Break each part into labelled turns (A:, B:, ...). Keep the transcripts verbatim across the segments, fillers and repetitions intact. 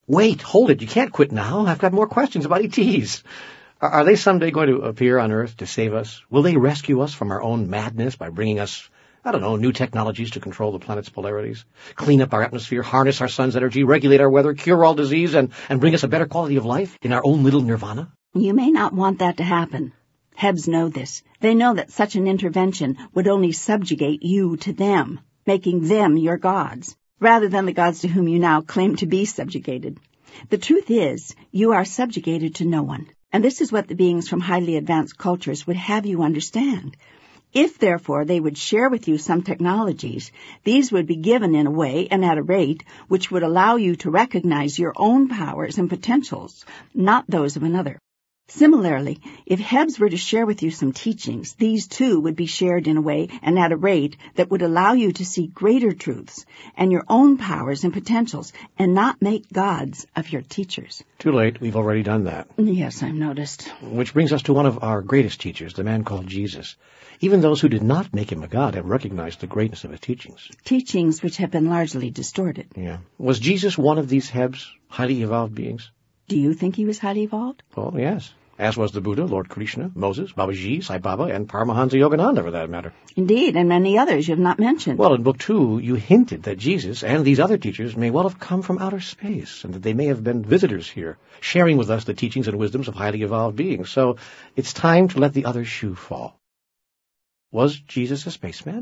A: Wait, hold it. You can't quit now. I've got more questions about E Ts. Are, are they someday going to appear on Earth to save us? Will they rescue us from our own madness by bringing us, I don't know, new technologies to control the planet's polarities, clean up our atmosphere, harness our sun's energy, regulate our weather, cure all disease, and, and bring us a better quality of life in our own little nirvana?
B: You may not want that to happen. Hebs know this. They know that such an intervention would only subjugate you to them, making them your gods, rather than the gods to whom you now claim to be subjugated. The truth is, you are subjugated to no one, and this is what the beings from highly advanced cultures would have you understand. If, therefore, they would share with you some technologies, these would be given in a way and at a rate which would allow you to recognize your own powers and potentials, not those of another. Similarly, if Hebs were to share with you some teachings, these too would be shared in a way and at a rate that would allow you to see greater truths and your own powers and potentials and not make gods of your teachers.
A: Too late. We've already done that.
B: Yes, I've noticed.
A: Which brings us to one of our greatest teachers, the man called Jesus. Even those who did not make him a god have recognized the greatness of his teachings.
B: Teachings which have been largely distorted.
A: Yeah. Was Jesus one of these Hebs, highly evolved beings?
B: Do you think he was highly evolved?
A: Well, yes. As was the Buddha, Lord Krishna, Moses, Babaji, Sai Baba, and Paramahansa Yogananda, for that matter.
B: Indeed, and many others you have not mentioned.
A: Well, in Book Two, you hinted that Jesus and these other teachers may well have come from outer space, and that they may have been visitors here, sharing with us the teachings and wisdoms of highly evolved beings. So it's time to let the other shoe fall. Was Jesus a spaceman?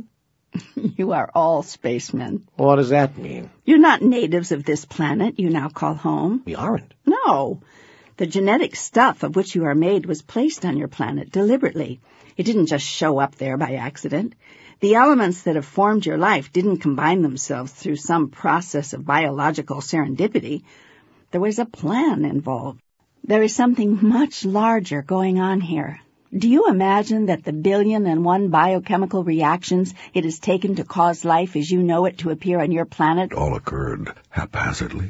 B: You are all spacemen.
A: What does that mean?
B: You're not natives of this planet you now call home.
A: We aren't.
B: No. The genetic stuff of which you are made was placed on your planet deliberately. It didn't just show up there by accident. The elements that have formed your life didn't combine themselves through some process of biological serendipity. There was a plan involved. There is something much larger going on here. Do you imagine that the billion and one biochemical reactions it has taken to cause life as you know it to appear on your planet
C: all occurred haphazardly?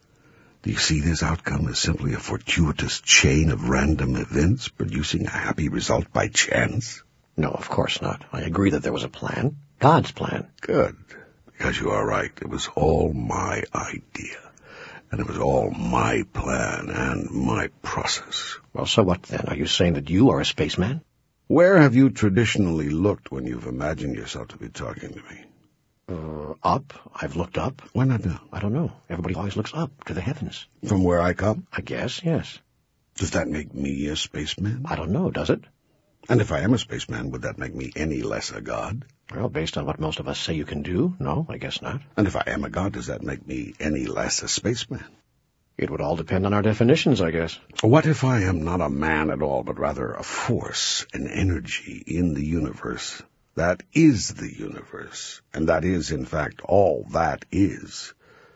C: Do you see this outcome as simply a fortuitous chain of random events producing a happy result by chance?
A: No, of course not. I agree that there was a plan. God's plan.
C: Good. Because you are right. It was all my idea. And it was all my plan and my process.
A: Well, so what then? Are you saying that you are a spaceman?
C: Where have you traditionally looked when you've imagined yourself to be talking to me?
A: Uh, up. I've looked up.
C: Why not now?
A: I don't know. Everybody always looks up to the heavens.
C: From where I come?
A: I guess, yes.
C: Does that make me a spaceman?
A: I don't know, does it?
C: And if I am a spaceman, would that make me any less a god?
A: Well, based on what most of us say you can do, no, I guess not.
C: And if I am a god, does that make me any less a spaceman?
A: It would all depend on our definitions, I guess.
C: What if I am not a man at all, but rather a force, an energy in the universe? That is the universe, and that is, in fact, all that is.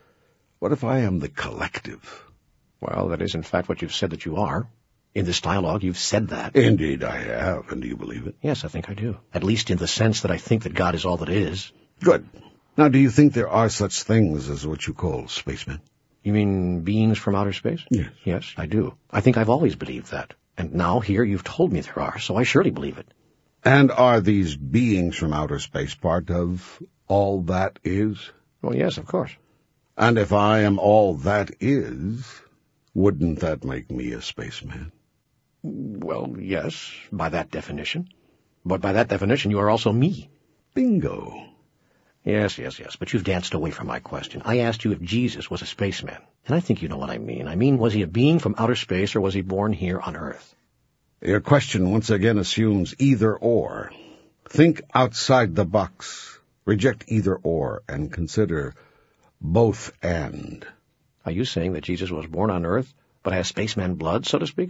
C: What if I am the collective?
A: Well, that is, in fact, what you've said that you are. In this dialogue, you've said that.
C: Indeed, I have, and do you believe it?
A: Yes, I think I do. At least in the sense that I think that God is all that is.
C: Good. Now, do you think there are such things as what you call spacemen?
A: You mean beings from outer space?
C: Yes.
A: Yes, I do. I think I've always believed that. And now here you've told me there are, so I surely believe it.
C: And are these beings from outer space part of all that is?
A: Well, yes, of course.
C: And if I am all that is, wouldn't that make me a spaceman?
A: Well, yes, by that definition. But by that definition, you are also me.
C: Bingo.
A: Yes, yes, yes, but you've danced away from my question. I asked you if Jesus was a spaceman, and I think you know what I mean. I mean, was he a being from outer space, or was he born here on Earth?
C: Your question once again assumes either or. Think outside the box. Reject either or, and consider both and.
A: Are you saying that Jesus was born on Earth, but has spaceman blood, so to speak?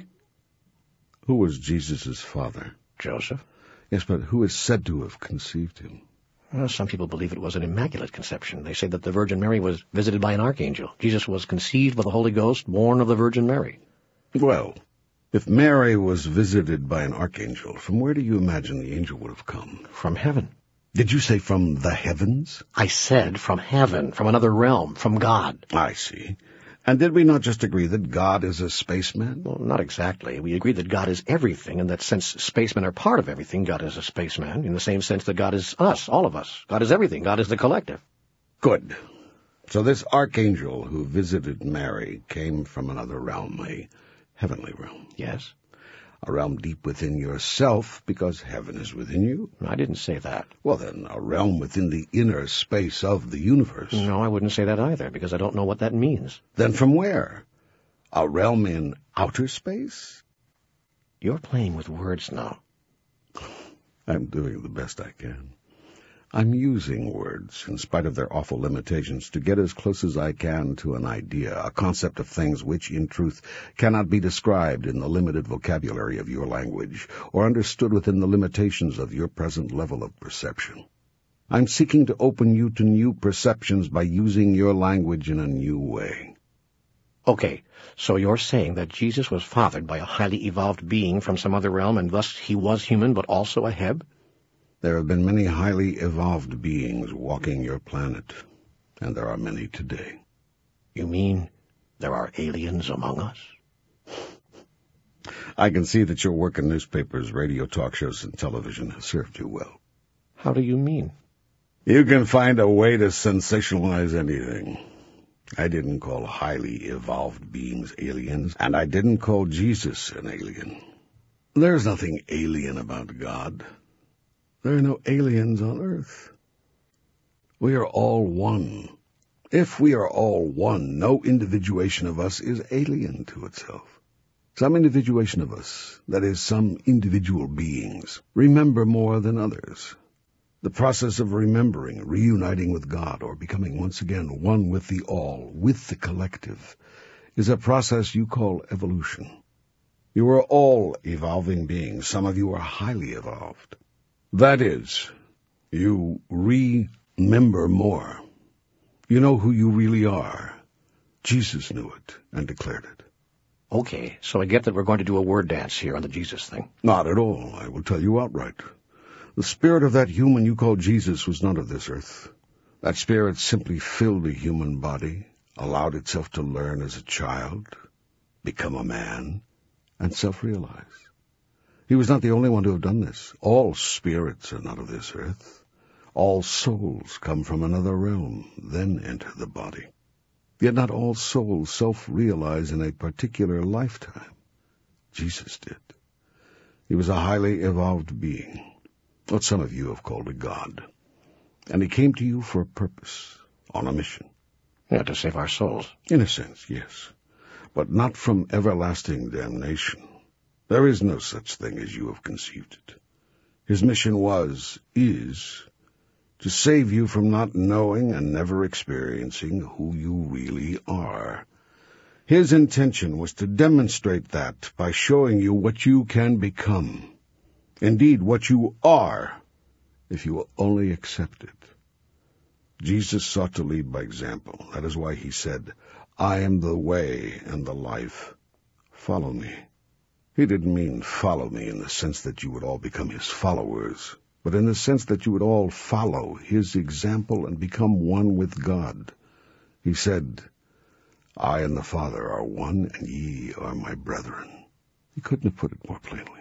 C: Who was Jesus' father?
A: Joseph.
C: Yes, but who is said to have conceived him?
A: Well, some people believe it was an immaculate conception. They say that the Virgin Mary was visited by an archangel. Jesus was conceived by the Holy Ghost, born of the Virgin Mary.
C: Well, if Mary was visited by an archangel, from where do you imagine the angel would have come?
A: From heaven.
C: Did you say from the heavens?
A: I said from heaven, from another realm, from God.
C: I see. And did we not just agree that God is a spaceman?
A: Well, not exactly. We agreed that God is everything, and that since spacemen are part of everything, God is a spaceman, in the same sense that God is us, all of us. God is everything. God is the collective.
C: Good. So this archangel who visited Mary came from another realm, a heavenly realm.
A: Yes?
C: A realm deep within yourself, because heaven is within you.
A: I didn't say that.
C: Well, then, a realm within the inner space of the universe.
A: No, I wouldn't say that either, because I don't know what that means.
C: Then from where? A realm in outer space?
A: You're playing with words now.
C: I'm doing the best I can. I'm using words, in spite of their awful limitations, to get as close as I can to an idea, a concept of things which, in truth, cannot be described in the limited vocabulary of your language, or understood within the limitations of your present level of perception. I'm seeking to open you to new perceptions by using your language in a new way.
A: Okay, so you're saying that Jesus was fathered by a highly evolved being from some other realm, and thus he was human, but also a Heb?
C: There have been many highly evolved beings walking your planet, and there are many today.
A: You mean there are aliens among us?
C: I can see that your work in newspapers, radio talk shows, and television has served you well.
A: How do you mean?
C: You can find a way to sensationalize anything. I didn't call highly evolved beings aliens, and I didn't call Jesus an alien. There's nothing alien about God. There are no aliens on earth. We are all one. If we are all one, no individuation of us is alien to itself. Some individuation of us, that is, some individual beings, remember more than others. The process of remembering, reuniting with God, or becoming once again one with the all, with the collective, is a process you call evolution. You are all evolving beings. Some of you are highly evolved. That is, you remember more. You know who you really are. Jesus knew it and declared it.
A: Okay, so I get that we're going to do a word dance here on the Jesus thing.
C: Not at all. I will tell you outright. The spirit of that human you call Jesus was not of this earth. That spirit simply filled a human body, allowed itself to learn as a child, become a man, and self-realize. He was not the only one to have done this. All spirits are not of this earth. All souls come from another realm, then enter the body. Yet not all souls self-realize in a particular lifetime. Jesus did. He was a highly evolved being, what some of you have called a god. And he came to you for a purpose, on a mission.
A: Yeah, to save our souls.
C: In a sense, yes. But not from everlasting damnation. There is no such thing as you have conceived it. His mission was, is, to save you from not knowing and never experiencing who you really are. His intention was to demonstrate that by showing you what you can become. Indeed, what you are, if you will only accept it. Jesus sought to lead by example. That is why he said, I am the way and the life. Follow me. He didn't mean follow me in the sense that you would all become his followers, but in the sense that you would all follow his example and become one with God. He said, I and the Father are one, and ye are my brethren. He couldn't have put it more plainly.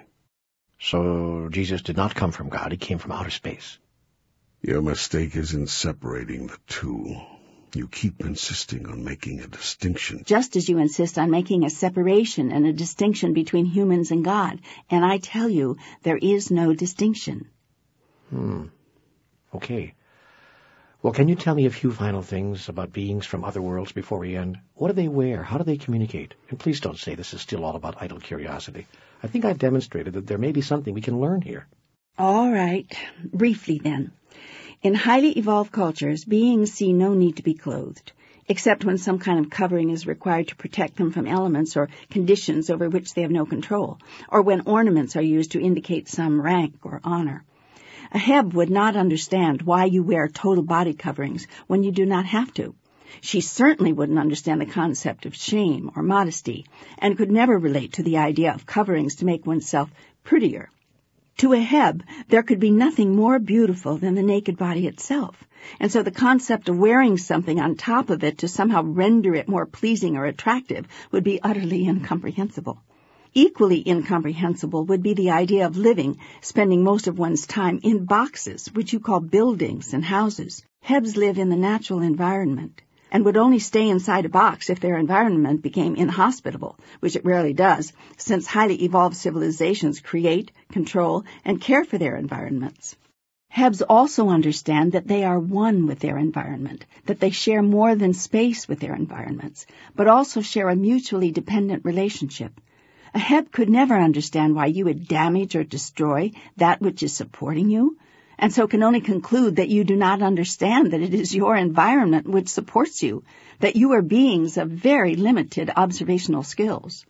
A: So Jesus did not come from God, he came from outer space.
C: Your mistake is in separating the two. You keep insisting on making a distinction.
B: Just as you insist on making a separation and a distinction between humans and God. And I tell you, there is no distinction.
A: Hmm. Okay. Well, can you tell me a few final things about beings from other worlds before we end? What do they wear? How do they communicate? And please don't say this is still all about idle curiosity. I think I've demonstrated that there may be something we can learn here.
B: All right. Briefly, then. In highly evolved cultures, beings see no need to be clothed, except when some kind of covering is required to protect them from elements or conditions over which they have no control, or when ornaments are used to indicate some rank or honor. A Heb would not understand why you wear total body coverings when you do not have to. She certainly wouldn't understand the concept of shame or modesty, and could never relate to the idea of coverings to make oneself prettier. To a Heb, there could be nothing more beautiful than the naked body itself, and so the concept of wearing something on top of it to somehow render it more pleasing or attractive would be utterly incomprehensible. Equally incomprehensible would be the idea of living, spending most of one's time in boxes, which you call buildings and houses. Hebs live in the natural environment. and would only stay inside a box if their environment became inhospitable, which it rarely does, since highly evolved civilizations create, control, and care for their environments. Hebs also understand that they are one with their environment, that they share more than space with their environments, but also share a mutually dependent relationship. A Heb could never understand why you would damage or destroy that which is supporting you, and so can only conclude that you do not understand that it is your environment which supports you, that you are beings of very limited observational skills.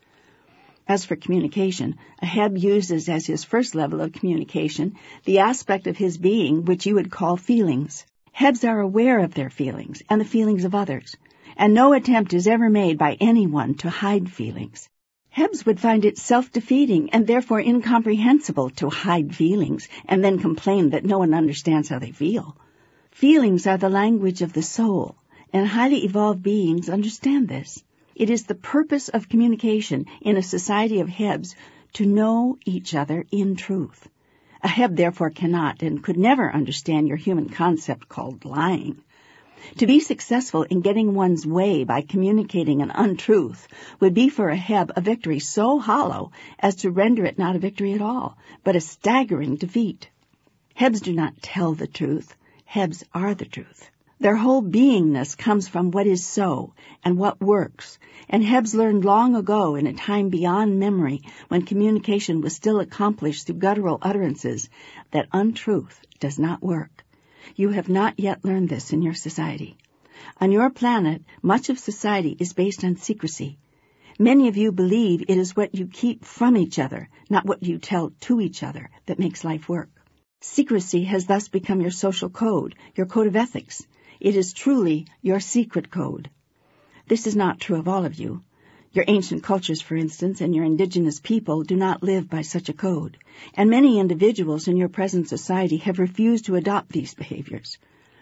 B: As for communication, a Heb uses as his first level of communication the aspect of his being which you would call feelings. Hebs are aware of their feelings and the feelings of others, and no attempt is ever made by anyone to hide feelings. Hebs would find it self-defeating and therefore incomprehensible to hide feelings and then complain that no one understands how they feel. Feelings are the language of the soul, and highly evolved beings understand this. It is the purpose of communication in a society of Hebs to know each other in truth. A Heb therefore cannot and could never understand your human concept called lying. To be successful in getting one's way by communicating an untruth would be for a Heb a victory so hollow as to render it not a victory at all, but a staggering defeat. Hebs do not tell the truth. Hebs are the truth. Their whole beingness comes from what is so and what works, and Hebs learned long ago in a time beyond memory when communication was still accomplished through guttural utterances that untruth does not work. You have not yet learned this in your society. On your planet, much of society is based on secrecy. Many of you believe it is what you keep from each other, not what you tell to each other, that makes life work. Secrecy has thus become your social code, your code of ethics. It is truly your secret code. This is not true of all of you. Your ancient cultures, for instance, and your indigenous people do not live by such a code, and many individuals in your present society have refused to adopt these behaviors.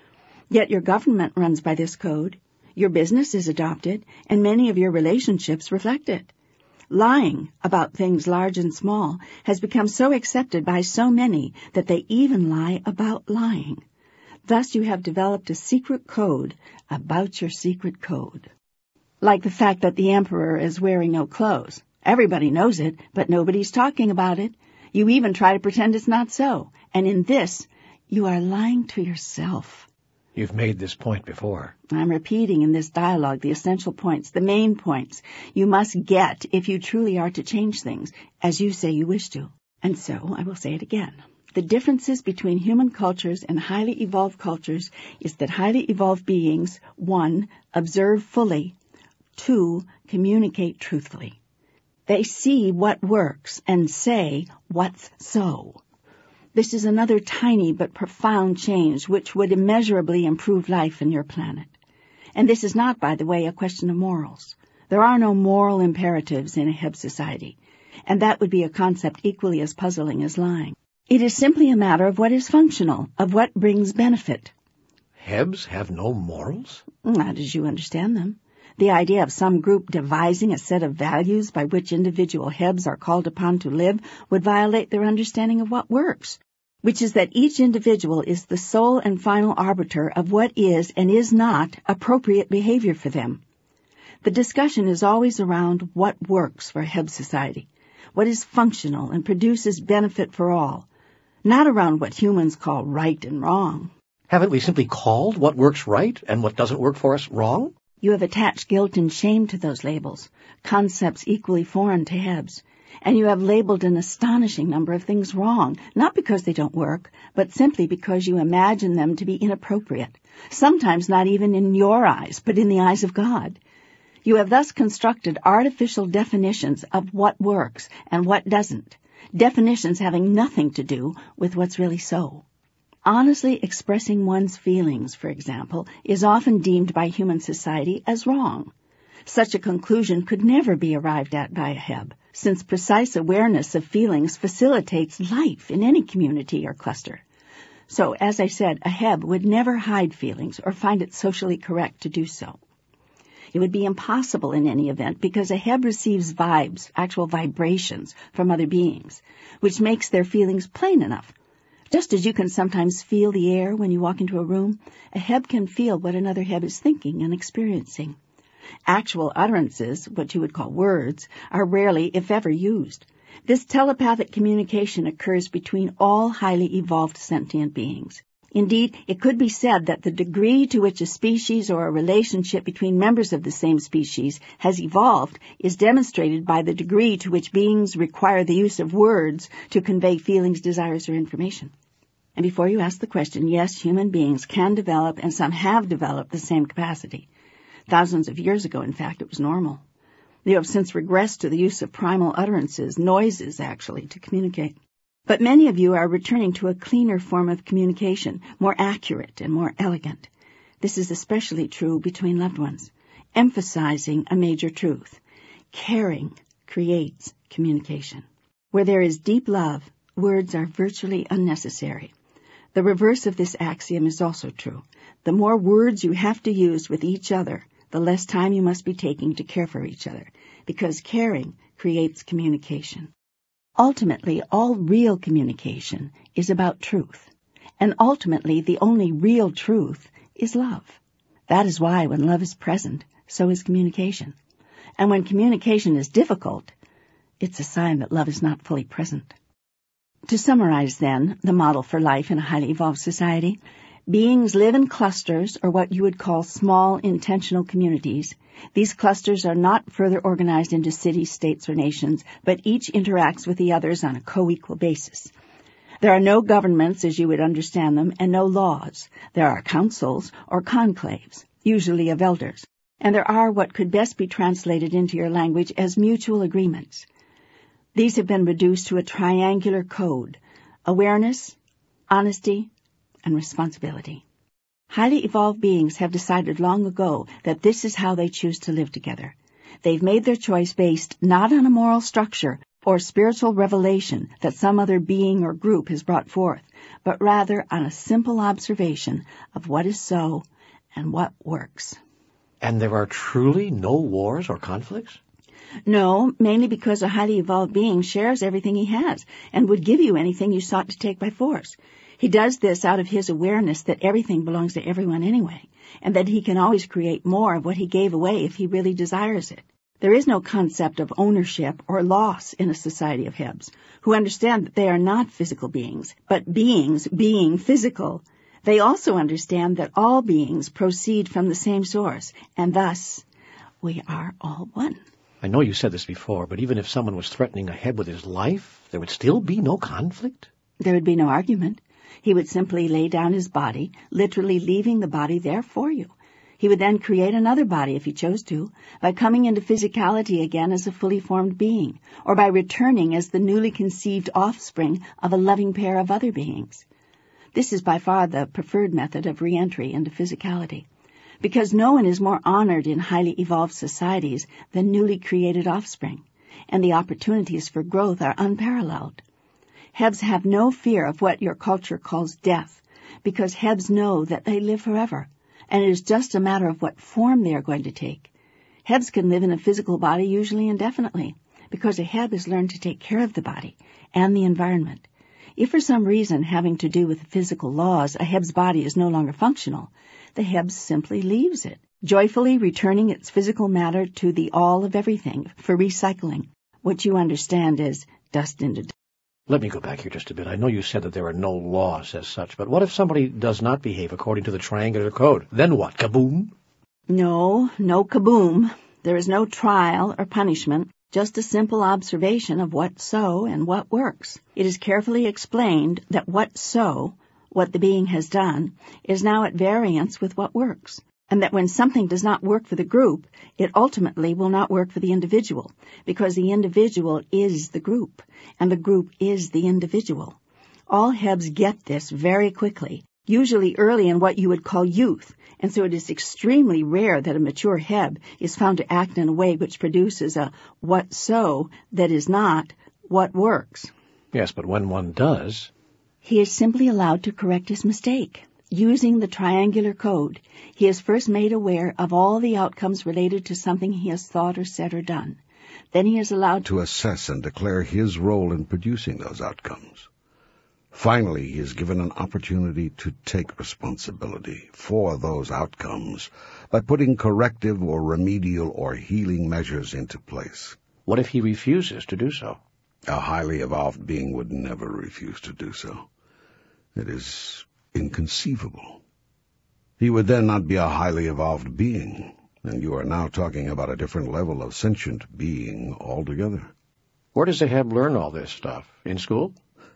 B: Yet your government runs by this code, your business is adopted, and many of your relationships reflect it. Lying about things large and small has become so accepted by so many that they even lie about lying. Thus you have developed a secret code about your secret code. Like the fact that the emperor is wearing no clothes. Everybody knows it, but nobody's talking about it. You even try to pretend it's not so. And in this, you are lying to yourself.
A: You've made this point before.
B: I'm repeating in this dialogue the essential points, the main points you must get if you truly are to change things, as you say you wish to. And so I will say it again. The differences between human cultures and highly evolved cultures is that highly evolved beings, one, observe fully, two, communicate truthfully. They see what works and say what's so. This is another tiny but profound change which would immeasurably improve life in your planet. And this is not, by the way, a question of morals. There are no moral imperatives in a Heb society, and that would be a concept equally as puzzling as lying. It is simply a matter of what is functional, of what brings benefit.
A: Hebs have no morals?
B: Not as you understand them. The idea of some group devising a set of values by which individual Hebs are called upon to live would violate their understanding of what works, which is that each individual is the sole and final arbiter of what is and is not appropriate behavior for them. The discussion is always around what works for Heb society, what is functional and produces benefit for all, not around what humans call right and wrong.
A: Haven't we simply called what works right and what doesn't work for us wrong?
B: You have attached guilt and shame to those labels, concepts equally foreign to Hebs, and you have labeled an astonishing number of things wrong, not because they don't work, but simply because you imagine them to be inappropriate, sometimes not even in your eyes, but in the eyes of God. You have thus constructed artificial definitions of what works and what doesn't, definitions having nothing to do with what's really so. Honestly expressing one's feelings, for example, is often deemed by human society as wrong. Such a conclusion could never be arrived at by a Heb, since precise awareness of feelings facilitates life in any community or cluster. So, as I said, a Heb would never hide feelings or find it socially correct to do so. It would be impossible in any event because a Heb receives vibes, actual vibrations, from other beings, which makes their feelings plain enough. Just as you can sometimes feel the air when you walk into a room, a Heb can feel what another Heb is thinking and experiencing. Actual utterances, what you would call words, are rarely, if ever, used. This telepathic communication occurs between all highly evolved sentient beings. Indeed, it could be said that the degree to which a species or a relationship between members of the same species has evolved is demonstrated by the degree to which beings require the use of words to convey feelings, desires, or information. And before you ask the question, yes, human beings can develop, and some have developed, the same capacity. Thousands of years ago, in fact, it was normal. You have since regressed to the use of primal utterances, noises, actually, to communicate. But many of you are returning to a cleaner form of communication, more accurate and more elegant. This is especially true between loved ones, emphasizing a major truth. Caring creates communication. Where there is deep love, words are virtually unnecessary. The reverse of this axiom is also true. The more words you have to use with each other, the less time you must be taking to care for each other, because caring creates communication. Ultimately, all real communication is about truth, and ultimately the only real truth is love. That is why when love is present, so is communication. And when communication is difficult, it's a sign that love is not fully present. To summarize, then, the model for life in a highly evolved society, beings live in clusters, or what you would call small intentional communities. These clusters are not further organized into cities, states, or nations, but each interacts with the others on a co-equal basis. There are no governments as you would understand them, and no laws. There are councils or conclaves, usually of elders, and there are what could best be translated into your language as mutual agreements. These have been reduced to a triangular code: awareness, honesty, and responsibility. Highly evolved beings have decided long ago that this is how they choose to live together. They've made their choice based not on a moral structure or spiritual revelation that some other being or group has brought forth, but rather on a simple observation of what is so and what works.
A: And there are truly no wars or conflicts?
B: No, mainly because a highly evolved being shares everything he has and would give you anything you sought to take by force. He does this out of his awareness that everything belongs to everyone anyway, and that he can always create more of what he gave away if he really desires it. There is no concept of ownership or loss in a society of Hebs, who understand that they are not physical beings, but beings being physical. They also understand that all beings proceed from the same source, and thus we are all one.
A: I know you said this before, but even if someone was threatening a Heb with his life, there would still be no conflict?
B: There would be no argument. He would simply lay down his body, literally leaving the body there for you. He would then create another body if he chose to, by coming into physicality again as a fully formed being, or by returning as the newly conceived offspring of a loving pair of other beings. This is by far the preferred method of re-entry into physicality, because no one is more honored in highly evolved societies than newly created offspring, and the opportunities for growth are unparalleled. Hebs have no fear of what your culture calls death, because Hebs know that they live forever, and it is just a matter of what form they are going to take. Hebs can live in a physical body usually indefinitely, because a Heb has learned to take care of the body and the environment. If for some reason having to do with physical laws a Heb's body is no longer functional, the Heb simply leaves it, joyfully returning its physical matter to the all of everything for recycling, what you understand as dust into dust.
A: Let me go back here just a bit. I know you said that there are no laws as such, but what if somebody does not behave according to the triangular code? Then what? Kaboom?
B: No, no kaboom. There is no trial or punishment, just a simple observation of what so and what works. It is carefully explained that what so, what the being has done, is now at variance with what works, and that when something does not work for the group, it ultimately will not work for the individual, because the individual is the group, and the group is the individual. All Hebs get this very quickly, usually early in what you would call youth, and so it is extremely rare that a mature Heb is found to act in a way which produces a what so that is not what works.
A: Yes, but when one does,
B: he is simply allowed to correct his mistake. Using the triangular code, he is first made aware of all the outcomes related to something he has thought or said or done. Then he is allowed
C: to assess and declare his role in producing those outcomes. Finally, he is given an opportunity to take responsibility for those outcomes by putting corrective or remedial or healing measures into place.
A: What if he refuses to do so?
C: A highly evolved being would never refuse to do so. It is inconceivable. He would then not be a highly evolved being, and you are now talking about a different level of sentient being altogether.
A: Where does a Heb learn all this stuff? In school?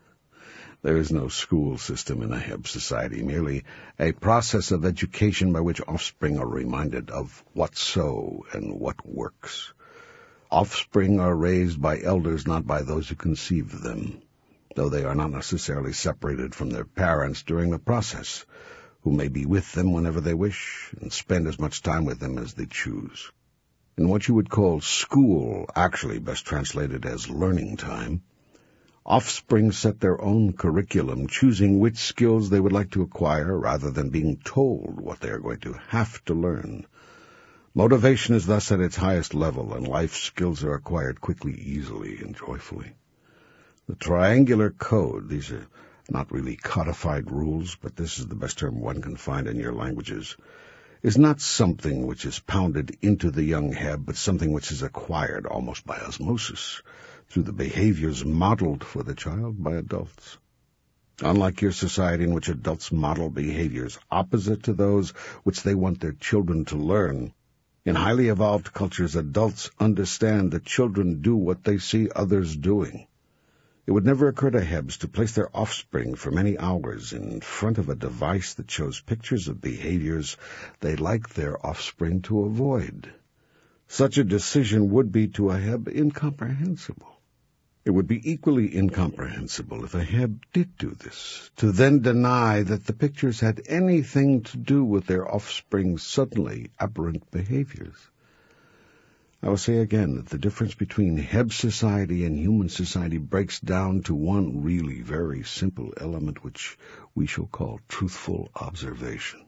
C: There is no school system in a Heb society, merely a process of education by which offspring are reminded of what's so and what works. Offspring are raised by elders, not by those who conceive them, though they are not necessarily separated from their parents during the process, who may be with them whenever they wish and spend as much time with them as they choose. In what you would call school, actually best translated as learning time, offspring set their own curriculum, choosing which skills they would like to acquire rather than being told what they are going to have to learn. Motivation is thus at its highest level, and life skills are acquired quickly, easily, and joyfully. The triangular code, these are not really codified rules, but this is the best term one can find in your languages, is not something which is pounded into the young Heb, but something which is acquired almost by osmosis through the behaviors modeled for the child by adults. Unlike your society in which adults model behaviors opposite to those which they want their children to learn, in highly evolved cultures, adults understand that children do what they see others doing. It would never occur to Hebs to place their offspring for many hours in front of a device that shows pictures of behaviors they'd like their offspring to avoid. Such a decision would be to a Heb incomprehensible. It would be equally incomprehensible if a Heb did do this, to then deny that the pictures had anything to do with their offspring's suddenly aberrant behaviors. I will say again that the difference between Heb society and human society breaks down to one really very simple element which we shall call truthful observation.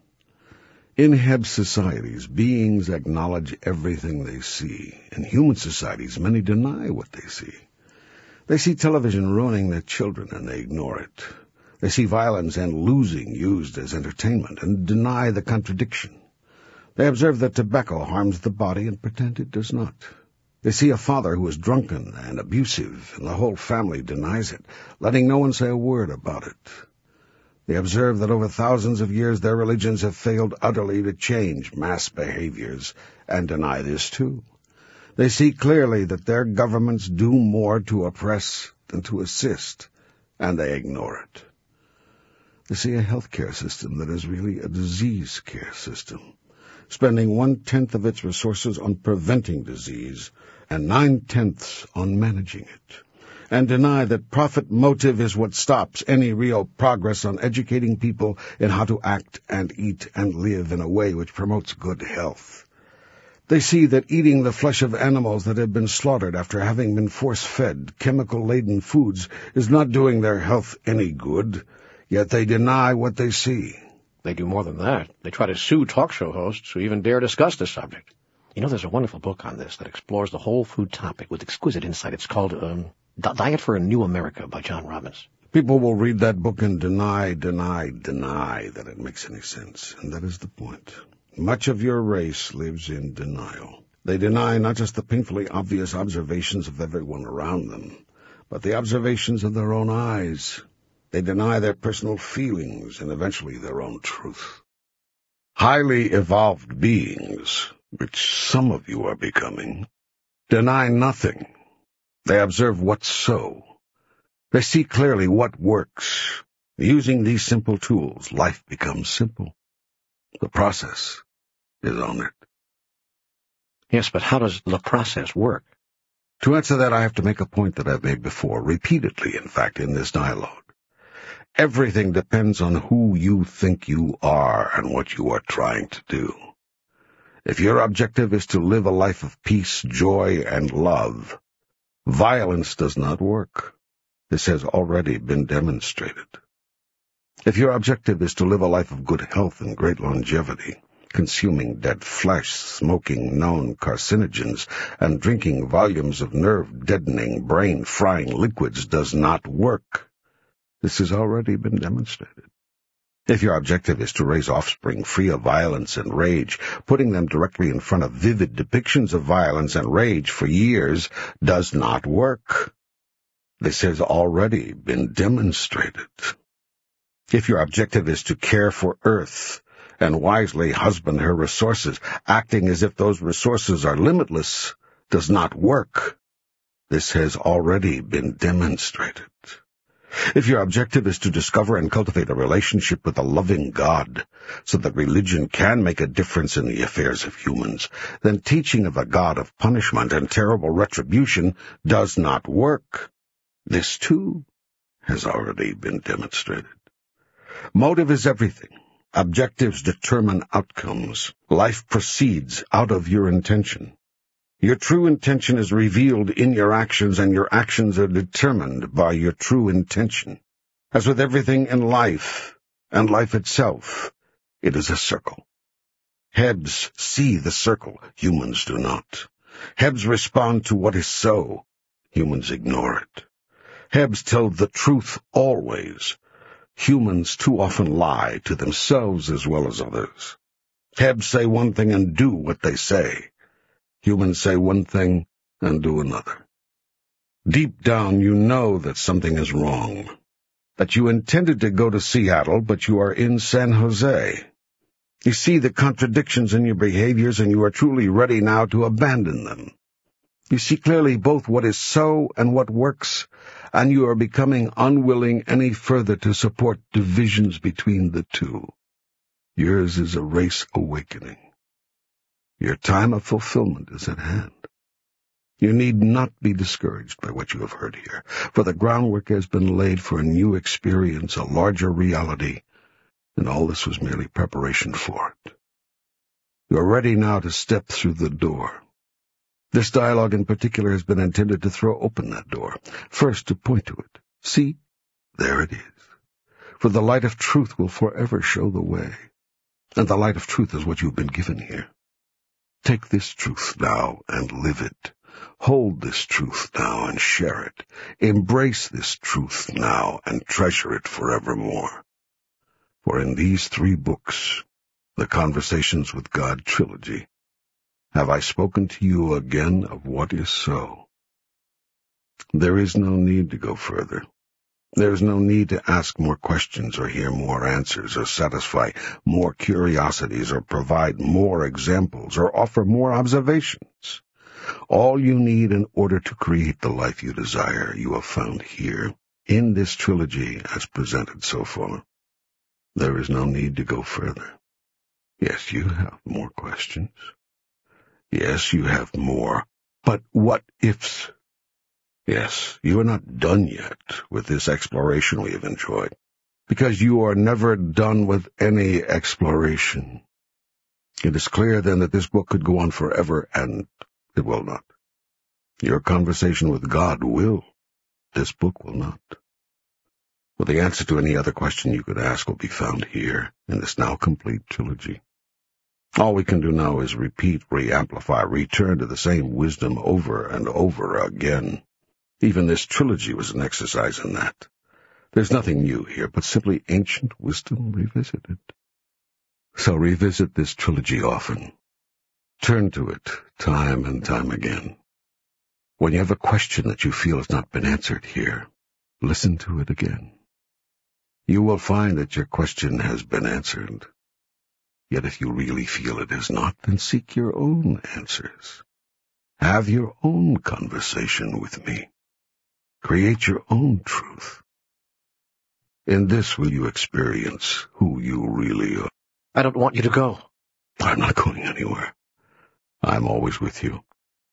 C: In Heb societies, beings acknowledge everything they see. In human societies, many deny what they see. They see television ruining their children, and they ignore it. They see violence and losing used as entertainment, and deny the contradiction. They observe that tobacco harms the body and pretend it does not. They see a father who is drunken and abusive, and the whole family denies it, letting no one say a word about it. They observe that over thousands of years their religions have failed utterly to change mass behaviors, and deny this too. They see clearly that their governments do more to oppress than to assist, and they ignore it. They see a healthcare system that is really a disease care system, spending one-tenth of its resources on preventing disease and nine-tenths on managing it, and deny that profit motive is what stops any real progress on educating people in how to act and eat and live in a way which promotes good health. They see that eating the flesh of animals that have been slaughtered after having been force-fed chemical-laden foods is not doing their health any good, yet they deny what they see.
A: They do more than that. They try to sue talk show hosts who even dare discuss the subject. You know, there's a wonderful book on this that explores the whole food topic with exquisite insight. It's called um, Diet for a New America by John Robbins.
C: People will read that book and deny, deny, deny that it makes any sense, and that is the point. Much of your race lives in denial. They deny not just the painfully obvious observations of everyone around them, but the observations of their own eyes. They deny their personal feelings and eventually their own truth. Highly evolved beings, which some of you are becoming, deny nothing. They observe what's so. They see clearly what works. Using these simple tools, life becomes simple. The process is on it.
A: Yes, but how does the process work?
C: To answer that, I have to make a point that I've made before, repeatedly, in fact, in this dialogue. Everything depends on who you think you are and what you are trying to do. If your objective is to live a life of peace, joy, and love, violence does not work. This has already been demonstrated. If your objective is to live a life of good health and great longevity, consuming dead flesh, smoking known carcinogens, and drinking volumes of nerve-deadening, brain-frying liquids does not work. This has already been demonstrated. If your objective is to raise offspring free of violence and rage, putting them directly in front of vivid depictions of violence and rage for years does not work. This has already been demonstrated. If your objective is to care for Earth and wisely husband her resources, acting as if those resources are limitless does not work. This has already been demonstrated. If your objective is to discover and cultivate a relationship with a loving God, so that religion can make a difference in the affairs of humans, then teaching of a God of punishment and terrible retribution does not work. This, too, has already been demonstrated. Motive is everything. Objectives determine outcomes. Life proceeds out of your intention. Your true intention is revealed in your actions, and your actions are determined by your true intention. As with everything in life, and life itself, it is a circle. Hebs see the circle, humans do not. Hebs respond to what is so, humans ignore it. Hebs tell the truth always. Humans too often lie to themselves as well as others. Hebs say one thing and do what they say. Humans say one thing and do another. Deep down you know that something is wrong, that you intended to go to Seattle, but you are in San Jose. You see the contradictions in your behaviors, and you are truly ready now to abandon them. You see clearly both what is so and what works, and you are becoming unwilling any further to support divisions between the two. Yours is a race awakening. Your time of fulfillment is at hand. You need not be discouraged by what you have heard here, for the groundwork has been laid for a new experience, a larger reality, and all this was merely preparation for it. You are ready now to step through the door. This dialogue in particular has been intended to throw open that door, first to point to it. See, there it is. For the light of truth will forever show the way, and the light of truth is what you have been given here. Take this truth now and live it. Hold this truth now and share it. Embrace this truth now and treasure it forevermore. For in these three books, the Conversations with God trilogy, have I spoken to you again of what is so. There is no need to go further. There is no need to ask more questions or hear more answers or satisfy more curiosities or provide more examples or offer more observations. All you need in order to create the life you desire you have found here in this trilogy as presented so far. There is no need to go further. Yes, you have more questions. Yes, you have more, but what ifs? Yes, you are not done yet with this exploration we have enjoyed, because you are never done with any exploration. It is clear, then, that this book could go on forever, and it will not. Your conversation with God will. This book will not. Well, the answer to any other question you could ask will be found here in this now complete trilogy. All we can do now is repeat, re-amplify, return to the same wisdom over and over again. Even this trilogy was an exercise in that. There's nothing new here, but simply ancient wisdom revisited. So revisit this trilogy often. Turn to it time and time again. When you have a question that you feel has not been answered here, listen to it again. You will find that your question has been answered. Yet if you really feel it is not, then seek your own answers. Have your own conversation with me. Create your own truth. In this will you experience who you really are.
A: I don't want you to go.
C: I'm not going anywhere. I'm always with you.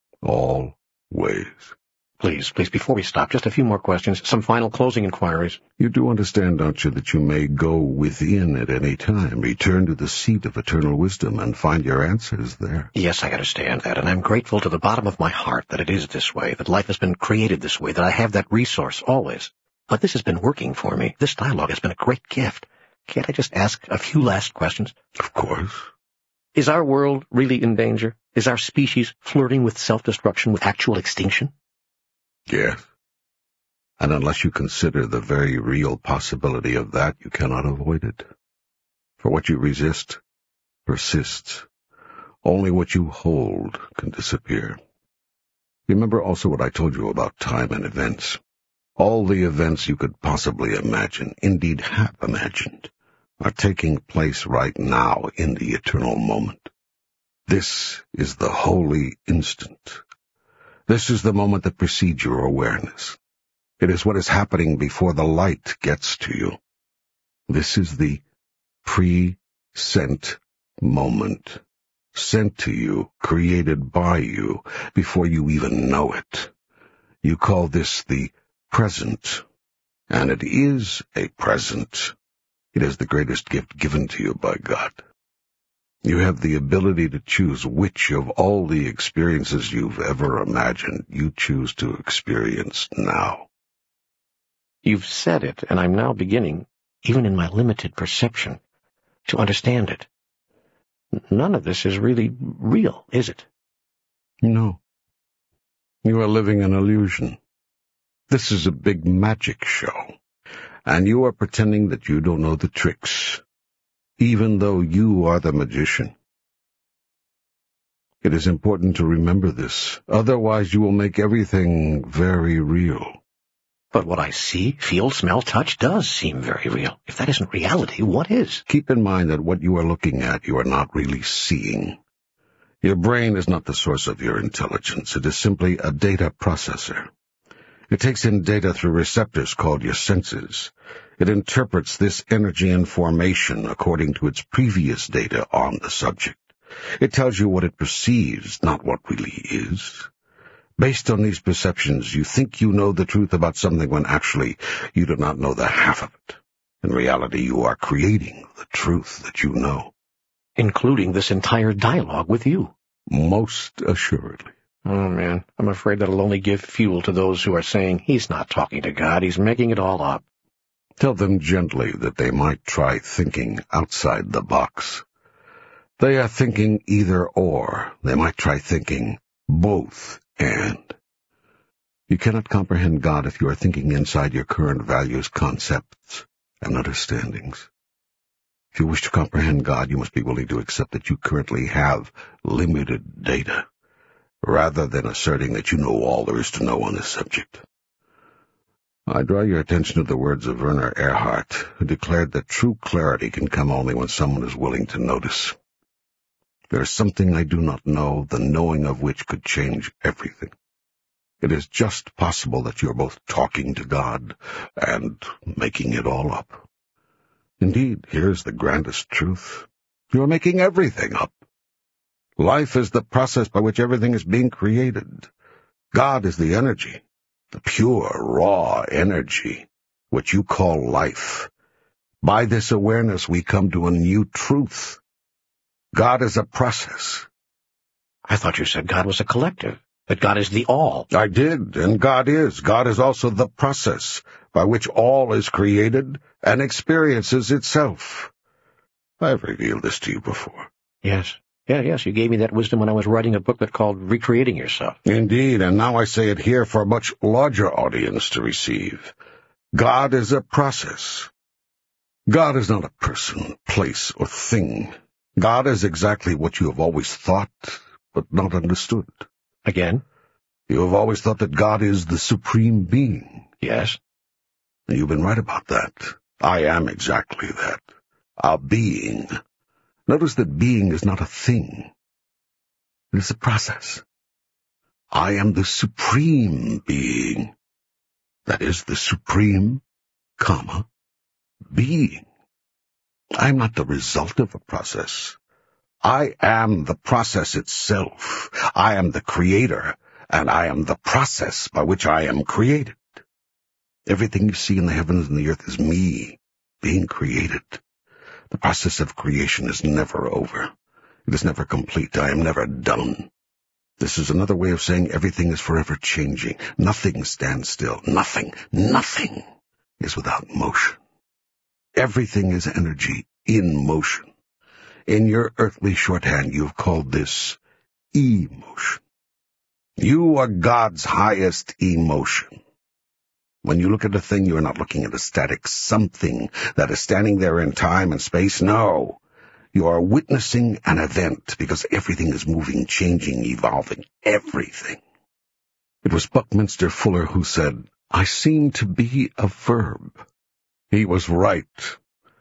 C: Always.
A: Please, please, before we stop, just a few more questions, some final closing inquiries.
C: You do understand, don't you, that you may go within at any time, return to the seat of eternal wisdom, and find your answers there?
A: Yes, I understand that, and I'm grateful to the bottom of my heart that it is this way, that life has been created this way, that I have that resource always. But this has been working for me. This dialogue has been a great gift. Can't I just ask a few last questions?
C: Of course.
A: Is our world really in danger? Is our species flirting with self-destruction, with actual extinction?
C: Yes. And unless you consider the very real possibility of that, you cannot avoid it. For what you resist persists. Only what you hold can disappear. Remember also what I told you about time and events. All the events you could possibly imagine, indeed have imagined, are taking place right now in the eternal moment. This is the holy instant. This is the moment that precedes your awareness. It is what is happening before the light gets to you. This is the pre-sent moment, sent to you, created by you, before you even know it. You call this the present, and it is a present. It is the greatest gift given to you by God. You have the ability to choose which of all the experiences you've ever imagined you choose to experience now.
A: You've said it, and I'm now beginning, even in my limited perception, to understand it. None of this is really real, is it?
C: No. You are living an illusion. This is a big magic show, and you are pretending that you don't know the tricks, even though you are the magician. It is important to remember this, otherwise you will make everything very real.
A: But what I see, feel, smell, touch does seem very real. If that isn't reality, what is?
C: Keep in mind that what you are looking at, you are not really seeing. Your brain is not the source of your intelligence. It is simply a data processor. It takes in data through receptors called your senses. It interprets this energy information according to its previous data on the subject. It tells you what it perceives, not what really is. Based on these perceptions, you think you know the truth about something when actually you do not know the half of it. In reality, you are creating the truth that you know.
A: Including this entire dialogue with you.
C: Most assuredly.
A: Oh, man, I'm afraid that'll only give fuel to those who are saying he's not talking to God, he's making it all up.
C: Tell them gently that they might try thinking outside the box. They are thinking either or. They might try thinking both and. You cannot comprehend God if you are thinking inside your current values, concepts, and understandings. If you wish to comprehend God, you must be willing to accept that you currently have limited data, rather than asserting that you know all there is to know on this subject. I draw your attention to the words of Werner Erhard, who declared that true clarity can come only when someone is willing to notice. There is something I do not know, the knowing of which could change everything. It is just possible that you are both talking to God and making it all up. Indeed, here's the grandest truth. You are making everything up. Life is the process by which everything is being created. God is the energy, the pure, raw energy, which you call life. By this awareness, we come to a new truth. God is a process.
A: I thought you said God was a collective, that God is the all.
C: I did, and God is. God is also the process by which all is created and experiences itself. I have revealed this to you before.
A: Yes. Yeah, yes, you gave me that wisdom when I was writing a booklet called Recreating Yourself.
C: Indeed, and now I say it here for a much larger audience to receive. God is a process. God is not a person, place, or thing. God is exactly what you have always thought, but not understood.
A: Again?
C: You have always thought that God is the supreme being.
A: Yes.
C: You've been right about that. I am exactly that. A being. Notice that being is not a thing. It is a process. I am the supreme being. That is the supreme, comma, being. I am not the result of a process. I am the process itself. I am the creator, and I am the process by which I am created. Everything you see in the heavens and the earth is me being created. The process of creation is never over. It is never complete. I am never done. This is another way of saying everything is forever changing. Nothing stands still. Nothing, nothing is without motion. Everything is energy in motion. In your earthly shorthand, you have called this emotion. You are God's highest emotion. When you look at a thing, you're not looking at a static something that is standing there in time and space. No. You are witnessing an event because everything is moving, changing, evolving. Everything. It was Buckminster Fuller who said, "I seem to be a verb." He was right.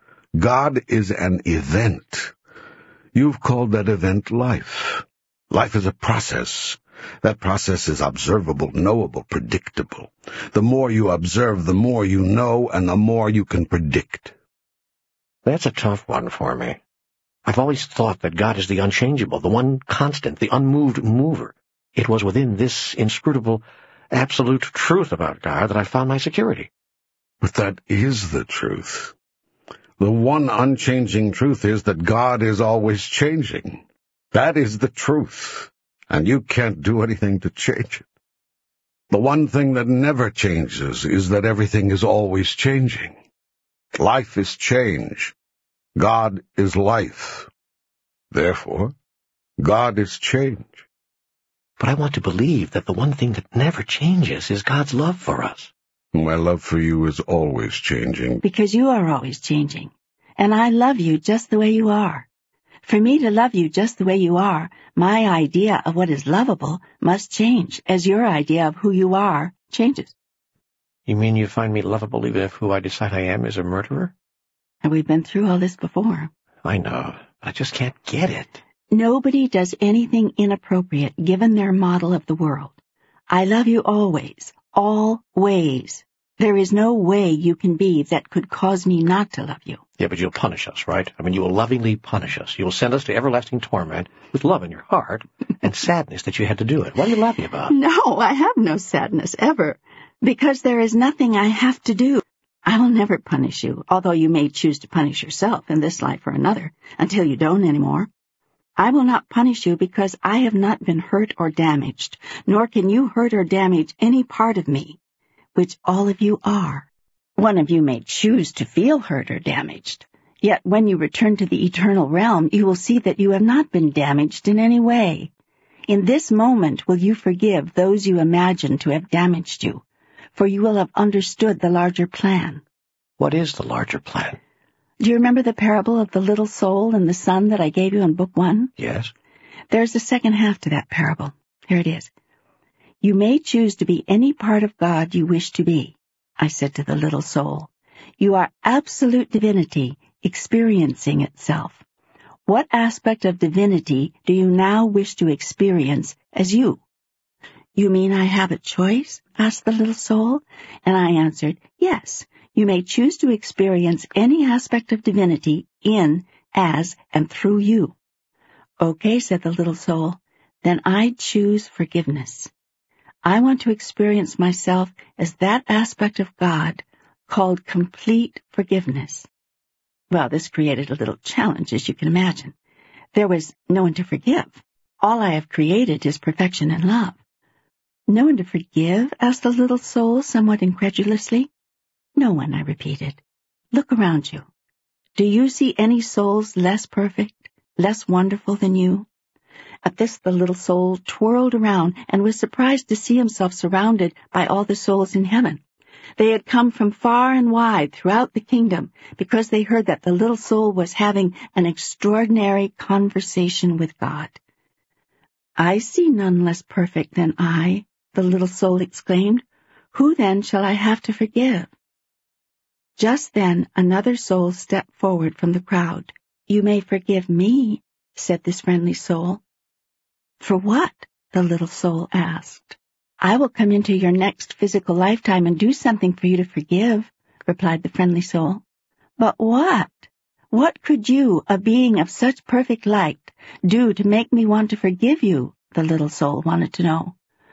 C: God is an event. You've called that event life. Life is a process. That process is observable, knowable, predictable. The more you observe, the more you know, and the more you can predict.
A: That's a tough one for me. I've always thought that God is the unchangeable, the one constant, the unmoved mover. It was within this inscrutable, absolute truth about God that I found my security.
C: But that is the truth. The one unchanging truth is that God is always changing. That is the truth, and you can't do anything to change it. The one thing that never changes is that everything is always changing. Life is change. God is life. Therefore, God is change.
A: But I want to believe that the one thing that never changes is God's love for us.
C: My love for you is always changing.
B: Because you are always changing. And I love you just the way you are. For me to love you just the way you are, my idea of what is lovable must change as your idea of who you are changes.
A: You mean you find me lovable even if who I decide I am is a murderer?
B: And we've been through all this before.
A: I know. I just can't get it.
B: Nobody does anything inappropriate given their model of the world. I love you always, always. There is no way you can be that could cause me not to love you.
A: Yeah, but you'll punish us, right? I mean, you will lovingly punish us. You will send us to everlasting torment with love in your heart and sadness that you had to do it. What are you laughing about?
B: No, I have no sadness, ever. Because there is nothing I have to do. I will never punish you, although you may choose to punish yourself in this life or another, until you don't anymore. I will not punish you because I have not been hurt or damaged, nor can you hurt or damage any part of me, which all of you are. One of you may choose to feel hurt or damaged, yet when you return to the eternal realm, you will see that you have not been damaged in any way. In this moment will you forgive those you imagine to have damaged you, for you will have understood the larger plan.
A: What is the larger plan?
B: Do you remember the parable of the little soul and the sun that I gave you in book one?
A: Yes.
B: There's a second half to that parable. Here it is. You may choose to be any part of God you wish to be, I said to the little soul. You are absolute divinity experiencing itself. What aspect of divinity do you now wish to experience as you? You mean I have a choice? Asked the little soul. And I answered, yes. You may choose to experience any aspect of divinity in, as, and through you. Okay, said the little soul, then I choose forgiveness. I want to experience myself as that aspect of God called complete forgiveness. Well, this created a little challenge, as you can imagine. There was no one to forgive. All I have created is perfection and love. No one to forgive? Asked the little soul somewhat incredulously. No one, I repeated. Look around you. Do you see any souls less perfect, less wonderful than you? At this the little soul twirled around and was surprised to see himself surrounded by all the souls in heaven. They had come from far and wide throughout the kingdom because they heard that the little soul was having an extraordinary conversation with God. I see none less perfect than I, the little soul exclaimed. Who then shall I have to forgive? Just then another soul stepped forward from the crowd. You may forgive me, said this friendly soul. For what? The little soul asked. I will come into your next physical lifetime and do something for you to forgive, replied the friendly soul. But what? What could you, a being of such perfect light, do to make me want to forgive you? The little soul wanted to know.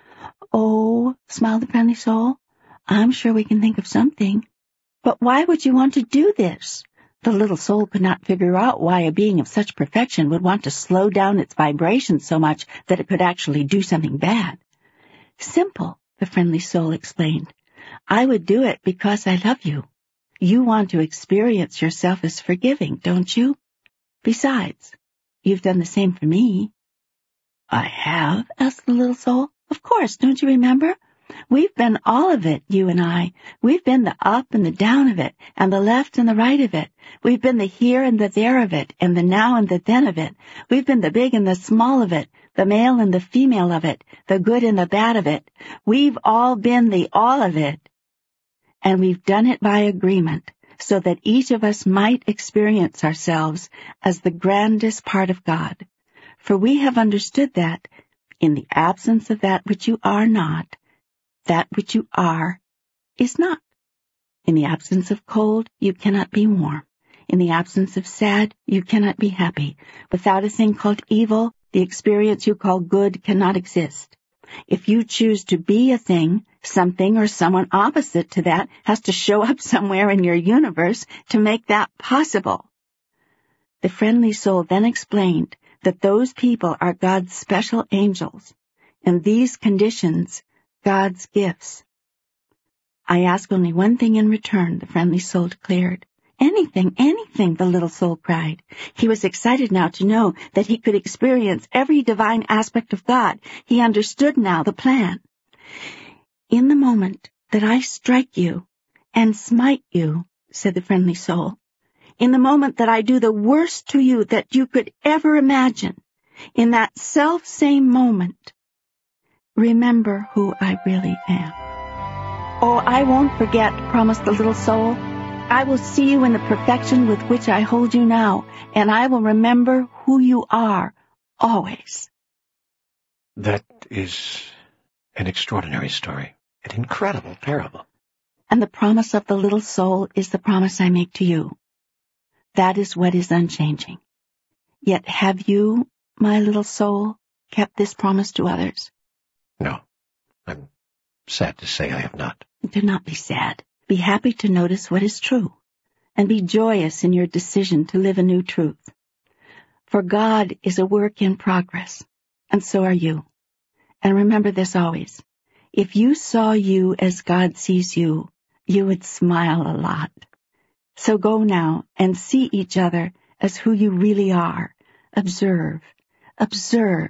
B: Oh, smiled the friendly soul, I'm sure we can think of something. But why would you want to do this? The little soul could not figure out why a being of such perfection would want to slow down its vibrations so much that it could actually do something bad. Simple, the friendly soul explained. I would do it because I love you. You want to experience yourself as forgiving, don't you? Besides, you've done the same for me. I have? Asked the little soul. Of course, don't you remember? We've been all of it, you and I. We've been the up and the down of it, and the left and the right of it. We've been the here and the there of it, and the now and the then of it. We've been the big and the small of it, the male and the female of it, the good and the bad of it. We've all been the all of it. And we've done it by agreement, so that each of us might experience ourselves as the grandest part of God. For we have understood that, in the absence of that which you are not, that which you are is not. In the absence of cold, you cannot be warm. In the absence of sad, you cannot be happy. Without a thing called evil, the experience you call good cannot exist. If you choose to be a thing, something or someone opposite to that has to show up somewhere in your universe to make that possible. The friendly soul then explained that those people are God's special angels, and these conditions, God's gifts. I ask only one thing in return, the friendly soul declared. Anything, anything, the little soul cried. He was excited now to know that he could experience every divine aspect of God. He understood now the plan. In the moment that I strike you and smite you, said the friendly soul, in the moment that I do the worst to you that you could ever imagine, in that self-same moment, remember who I really am. Oh, I won't forget, promised the little soul. I will see you in the perfection with which I hold you now, and I will remember who you are, always.
A: That is an extraordinary story, an incredible parable.
B: And the promise of the little soul is the promise I make to you. That is what is unchanging. Yet have you, my little soul, kept this promise to others?
A: No, I'm sad to say I have not.
B: Do not be sad. Be happy to notice what is true, and be joyous in your decision to live a new truth. For God is a work in progress, and so are you. And remember this always. If you saw you as God sees you, you would smile a lot. So go now and see each other as who you really are. Observe, observe,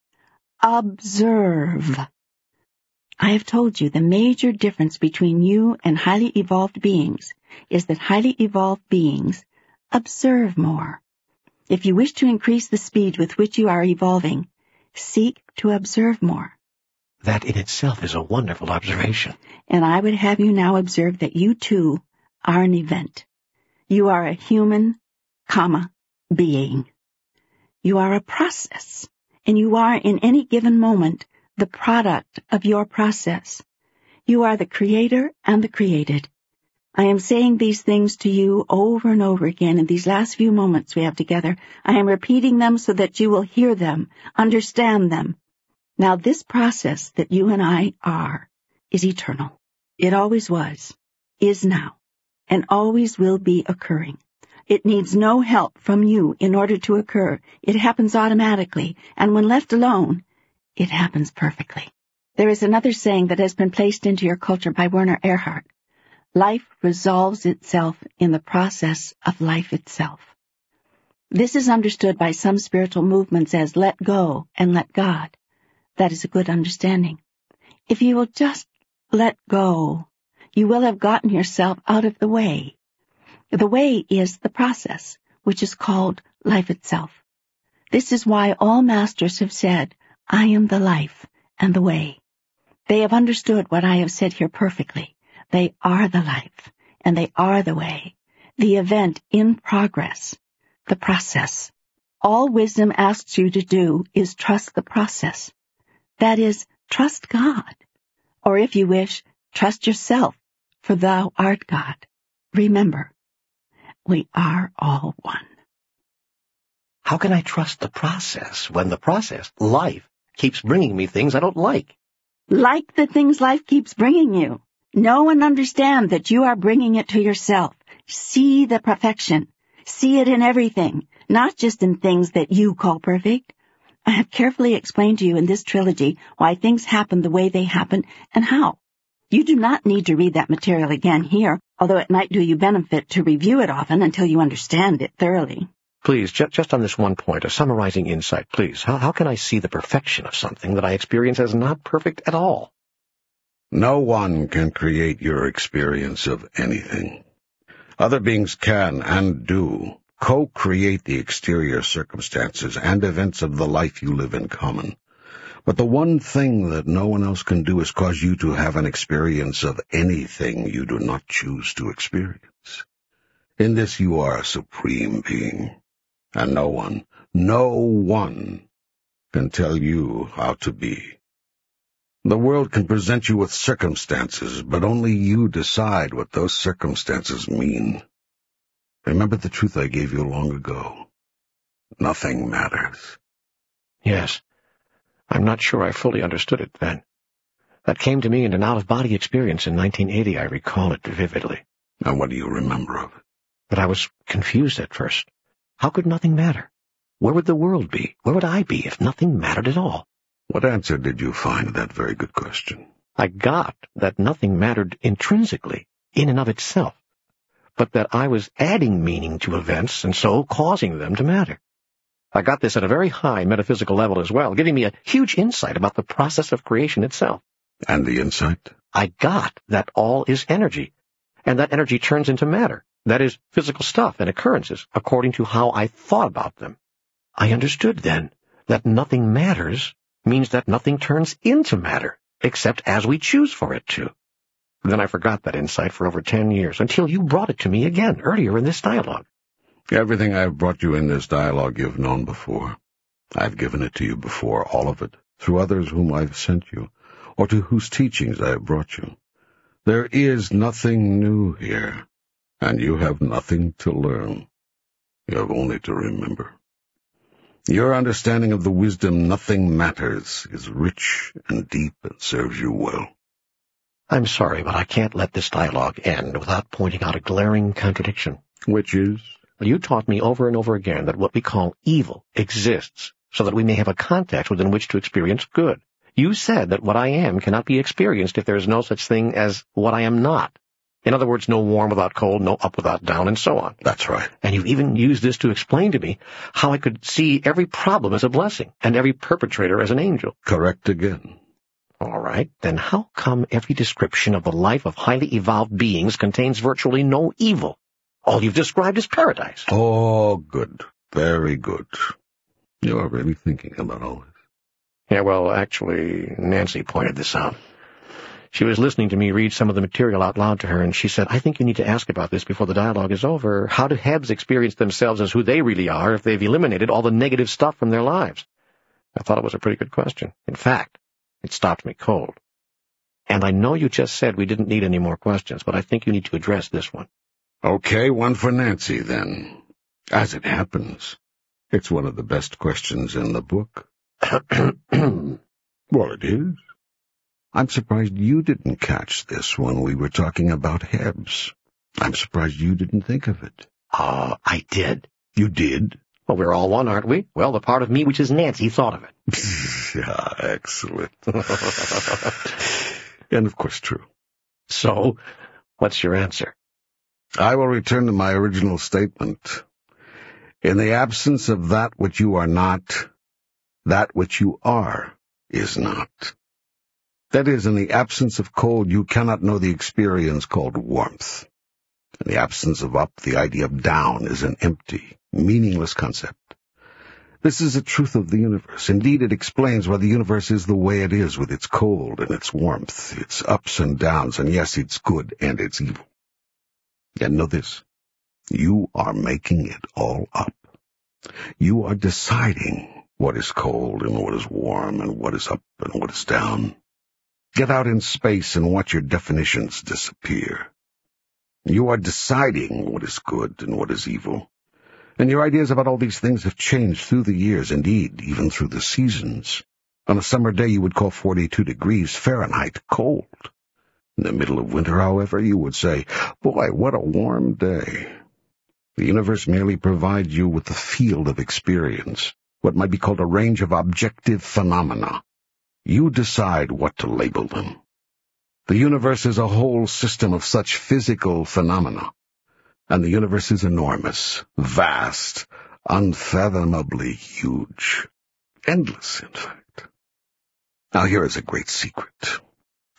B: observe. I have told you the major difference between you and highly evolved beings is that highly evolved beings observe more. If you wish to increase the speed with which you are evolving, seek to observe more.
A: That in itself is a wonderful observation.
B: And I would have you now observe that you too are an event. You are a human, comma, being. You are a process, and you are in any given moment the product of your process. You are the creator and the created. I am saying these things to you over and over again in these last few moments we have together. I am repeating them so that you will hear them, understand them. Now this process that you and I are is eternal. It always was, is now, and always will be occurring. It needs no help from you in order to occur. It happens automatically, and when left alone, it happens perfectly. There is another saying that has been placed into your culture by Werner Erhard. Life resolves itself in the process of life itself. This is understood by some spiritual movements as let go and let God. That is a good understanding. If you will just let go, you will have gotten yourself out of the way. The way is the process, which is called life itself. This is why all masters have said, I am the life and the way. They have understood what I have said here perfectly. They are the life, and they are the way, the event in progress, the process. All wisdom asks you to do is trust the process. That is, trust God. Or if you wish, trust yourself, for thou art God. Remember, we are all one.
A: How can I trust the process when the process, life, keeps bringing me things I don't like?
B: Like the things life keeps bringing you. Know and understand that you are bringing it to yourself. See the perfection. See it in everything, not just in things that you call perfect. I have carefully explained to you in this trilogy why things happen the way they happen and how. You do not need to read that material again here, although it might do you benefit to review it often until you understand it thoroughly.
A: Please, ju- just on this one point, a summarizing insight, please. How, how can I see the perfection of something that I experience as not perfect at all?
C: No one can create your experience of anything. Other beings can, and do, co-create the exterior circumstances and events of the life you live in common. But the one thing that no one else can do is cause you to have an experience of anything you do not choose to experience. In this you are a supreme being, and no one, no one can tell you how to be. The world can present you with circumstances, but only you decide what those circumstances mean. Remember the truth I gave you long ago. Nothing matters.
A: Yes. I'm not sure I fully understood it then. That came to me in an out-of-body experience in nineteen eighty. I recall it vividly.
C: And what do you remember of it?
A: But I was confused at first. How could nothing matter? Where would the world be? Where would I be if nothing mattered at all?
C: What answer did you find to that very good question?
A: I got that nothing mattered intrinsically, in and of itself, but that I was adding meaning to events and so causing them to matter. I got this at a very high metaphysical level as well, giving me a huge insight about the process of creation itself.
C: And the insight?
A: I got that all is energy, and that energy turns into matter, that is, physical stuff and occurrences, according to how I thought about them. I understood then that nothing matters means that nothing turns into matter, except as we choose for it to. Then I forgot that insight for over ten years, until you brought it to me again earlier in this dialogue.
C: Everything I have brought you in this dialogue you've known before. I've given it to you before, all of it, through others whom I've sent you, or to whose teachings I have brought you. There is nothing new here, and you have nothing to learn. You have only to remember. Your understanding of the wisdom nothing matters is rich and deep and serves you well.
A: I'm sorry, but I can't let this dialogue end without pointing out a glaring contradiction.
C: Which is?
A: You taught me over and over again that what we call evil exists, so that we may have a context within which to experience good. You said that what I am cannot be experienced if there is no such thing as what I am not. In other words, no warm without cold, no up without down, and so on.
C: That's right.
A: And you've even used this to explain to me how I could see every problem as a blessing, and every perpetrator as an angel.
C: Correct again.
A: All right, then how come every description of the life of highly evolved beings contains virtually no evil? All you've described is paradise.
C: Oh, good. Very good. You are really thinking about all this.
A: Yeah, well, actually, Nancy pointed this out. She was listening to me read some of the material out loud to her, and she said, I think you need to ask about this before the dialogue is over. How do Hebs experience themselves as who they really are if they've eliminated all the negative stuff from their lives? I thought it was a pretty good question. In fact, it stopped me cold. And I know you just said we didn't need any more questions, but I think you need to address this one.
C: Okay, one for Nancy, then. As it happens, it's one of the best questions in the book. Well, it is. I'm surprised you didn't catch this when we were talking about Hebs. I'm surprised you didn't think of it.
A: Ah, uh, I did.
C: You did?
A: Well, we're all one, aren't we? Well, the part of me which is Nancy thought of it.
C: Yeah, excellent. And of course true.
A: So, what's your answer?
C: I will return to my original statement. In the absence of that which you are not, that which you are is not. That is, in the absence of cold, you cannot know the experience called warmth. In the absence of up, the idea of down is an empty, meaningless concept. This is the truth of the universe. Indeed, it explains why the universe is the way it is, with its cold and its warmth, its ups and downs, and yes, its good and its evil. And know this, you are making it all up. You are deciding what is cold and what is warm and what is up and what is down. Get out in space and watch your definitions disappear. You are deciding what is good and what is evil. And your ideas about all these things have changed through the years, indeed, even through the seasons. On a summer day, you would call forty-two degrees Fahrenheit cold. In the middle of winter, however, you would say, boy, what a warm day. The universe merely provides you with the field of experience, what might be called a range of objective phenomena. You decide what to label them. The universe is a whole system of such physical phenomena, and the universe is enormous, vast, unfathomably huge, endless, in fact. Now here is a great secret.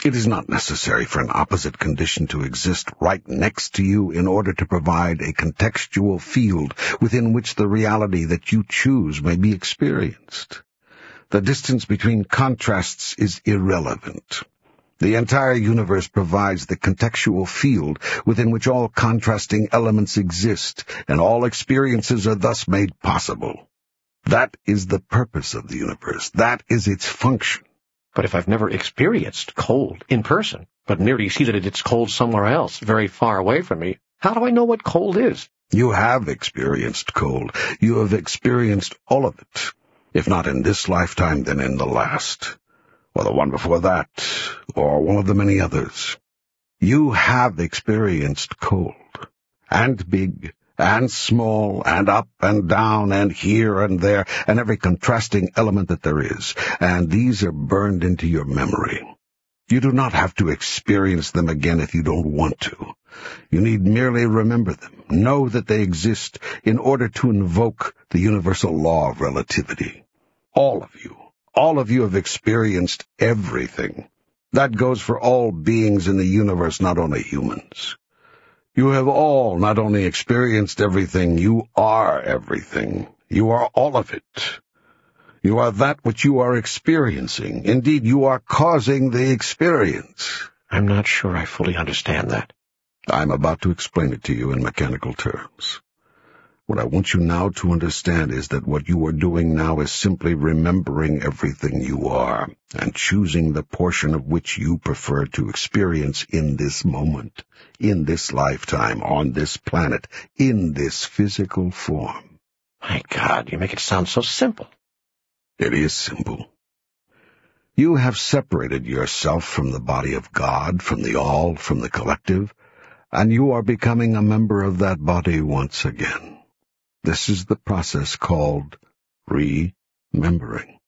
C: It is not necessary for an opposite condition to exist right next to you in order to provide a contextual field within which the reality that you choose may be experienced. The distance between contrasts is irrelevant. The entire universe provides the contextual field within which all contrasting elements exist, and all experiences are thus made possible. That is the purpose of the universe. That is its function.
A: But if I've never experienced cold in person, but merely see that it's cold somewhere else, very far away from me, how do I know what cold is?
C: You have experienced cold. You have experienced all of it. If not in this lifetime, then in the last, or the one before that, or one of the many others. You have experienced cold, and big, and small, and up and down, and here and there, and every contrasting element that there is, and these are burned into your memory. You do not have to experience them again if you don't want to. You need merely remember them, know that they exist, in order to invoke the universal law of relativity. All of you, all of you have experienced everything. That goes for all beings in the universe, not only humans. You have all not only experienced everything, you are everything. You are all of it. You are that which you are experiencing. Indeed, you are causing the experience.
A: I'm not sure I fully understand that.
C: I'm about to explain it to you in mechanical terms. What I want you now to understand is that what you are doing now is simply remembering everything you are and choosing the portion of which you prefer to experience in this moment, in this lifetime, on this planet, in this physical form.
A: My God, you make it sound so simple.
C: It is simple. You have separated yourself from the body of God, from the all, from the collective, and you are becoming a member of that body once again. This is the process called remembering.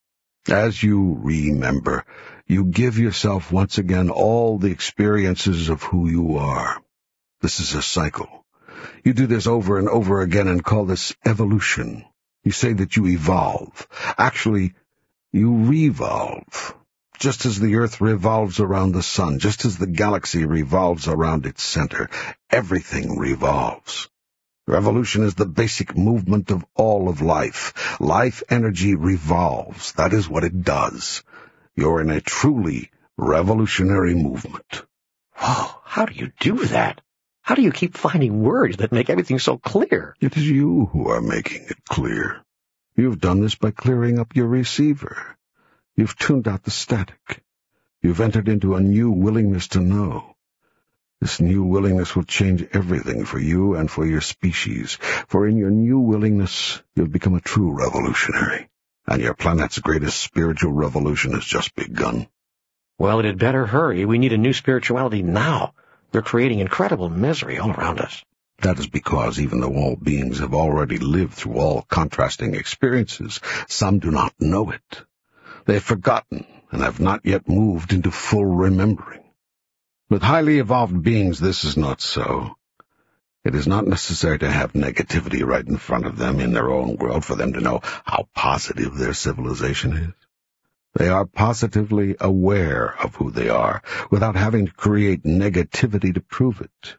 C: As you remember, you give yourself once again all the experiences of who you are. This is a cycle. You do this over and over again and call this evolution. You say that you evolve. Actually, you revolve. Just as the earth revolves around the sun, just as the galaxy revolves around its center, everything revolves. Revolution is the basic movement of all of life. Life energy revolves. That is what it does. You're in a truly revolutionary movement.
A: Whoa, how do you do that? How do you keep finding words that make everything so clear?
C: It is you who are making it clear. You've done this by clearing up your receiver. You've tuned out the static. You've entered into a new willingness to know. This new willingness will change everything for you and for your species, for in your new willingness you'll become a true revolutionary, and your planet's greatest spiritual revolution has just begun.
A: Well, it had better hurry. We need a new spirituality now. They're creating incredible misery all around us.
C: That is because even though all beings have already lived through all contrasting experiences, some do not know it. They have forgotten and have not yet moved into full remembering. With highly evolved beings, this is not so. It is not necessary to have negativity right in front of them in their own world for them to know how positive their civilization is. They are positively aware of who they are, without having to create negativity to prove it.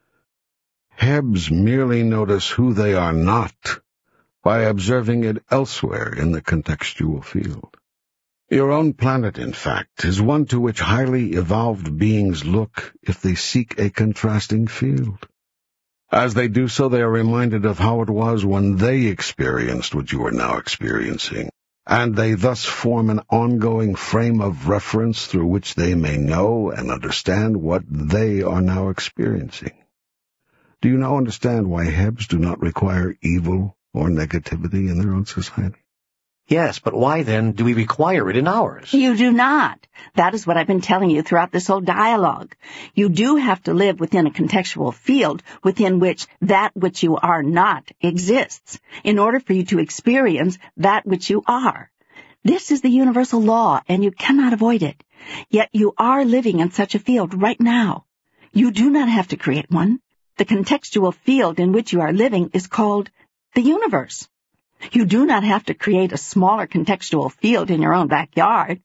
C: Hebs merely notice who they are not by observing it elsewhere in the contextual field. Your own planet, in fact, is one to which highly evolved beings look if they seek a contrasting field. As they do so, they are reminded of how it was when they experienced what you are now experiencing, and they thus form an ongoing frame of reference through which they may know and understand what they are now experiencing. Do you now understand why Hebs do not require evil or negativity in their own society?
A: Yes, but why then do we require it in ours?
B: You do not. That is what I've been telling you throughout this whole dialogue. You do have to live within a contextual field within which that which you are not exists, in order for you to experience that which you are. This is the universal law, and you cannot avoid it. Yet you are living in such a field right now. You do not have to create one. The contextual field in which you are living is called the universe. You do not have to create a smaller contextual field in your own backyard.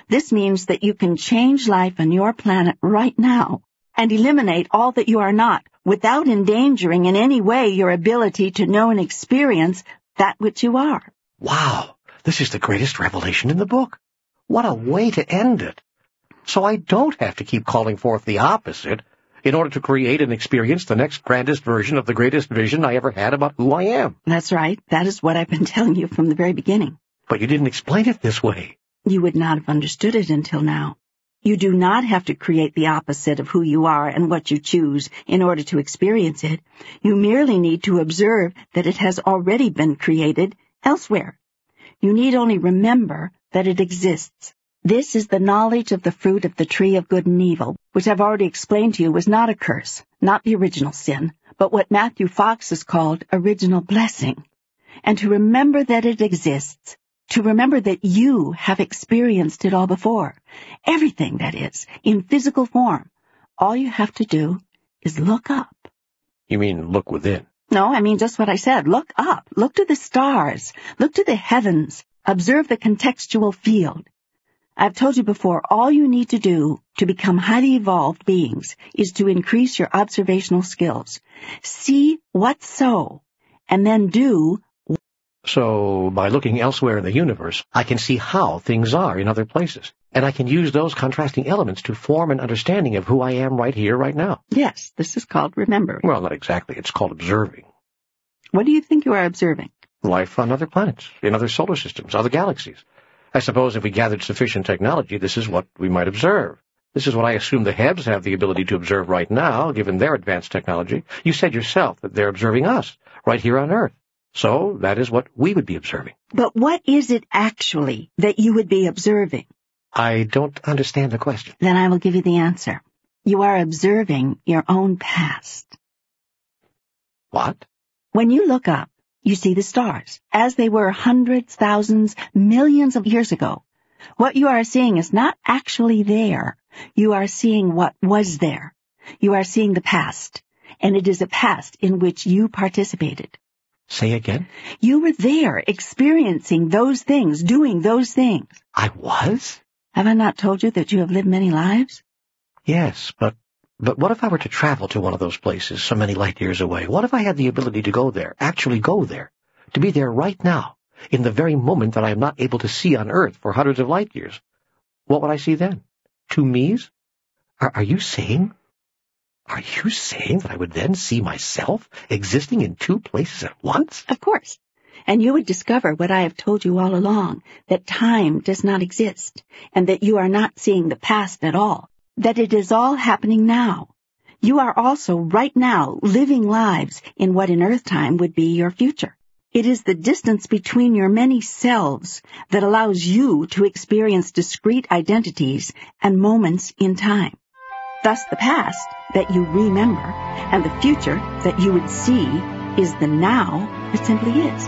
B: This means that you can change life on your planet right now and eliminate all that you are not without endangering in any way your ability to know and experience that which you are.
A: Wow, this is the greatest revelation in the book. What a way to end it. So I don't have to keep calling forth the opposite in order to create and experience the next grandest version of the greatest vision I ever had about who I am.
B: That's right. That is what I've been telling you from the very beginning.
A: But you didn't explain it this way.
B: You would not have understood it until now. You do not have to create the opposite of who you are and what you choose in order to experience it. You merely need to observe that it has already been created elsewhere. You need only remember that it exists. This is the knowledge of the fruit of the tree of good and evil, which I've already explained to you was not a curse, not the original sin, but what Matthew Fox has called original blessing. And to remember that it exists, to remember that you have experienced it all before, everything, that is, in physical form, all you have to do is look up.
A: You mean look within?
B: No, I mean just what I said. Look up. Look to the stars. Look to the heavens. Observe the contextual field. I've told you before, all you need to do to become highly evolved beings is to increase your observational skills. See what's so, and then do.
A: So, by looking elsewhere in the universe, I can see how things are in other places, and I can use those contrasting elements to form an understanding of who I am right here, right now.
B: Yes, this is called remembering.
A: Well, not exactly. It's called observing.
B: What do you think you are observing?
A: Life on other planets, in other solar systems, other galaxies. I suppose if we gathered sufficient technology, this is what we might observe. This is what I assume the Hebs have the ability to observe right now, given their advanced technology. You said yourself that they're observing us, right here on Earth. So that is what we would be observing.
B: But what is it actually that you would be observing?
A: I don't understand the question.
B: Then I will give you the answer. You are observing your own past.
A: What?
B: When you look up, you see the stars, as they were hundreds, thousands, millions of years ago. What you are seeing is not actually there. You are seeing what was there. You are seeing the past, and it is a past in which you participated.
A: Say again?
B: You were there, experiencing those things, doing those things.
A: I was?
B: Have I not told you that you have lived many lives?
A: Yes, but but what if I were to travel to one of those places so many light years away? What if I had the ability to go there, actually go there, to be there right now, in the very moment that I am not able to see on Earth for hundreds of light years? What would I see then? Two me's? Are, are you saying... Are you saying that I would then see myself existing in two places at once?
B: Of course. And you would discover what I have told you all along, that time does not exist, and that you are not seeing the past at all, that it is all happening now. You are also right now living lives in what in Earth time would be your future. It is the distance between your many selves that allows you to experience discrete identities and moments in time. Thus, the past that you remember and the future that you would see is the now it simply is.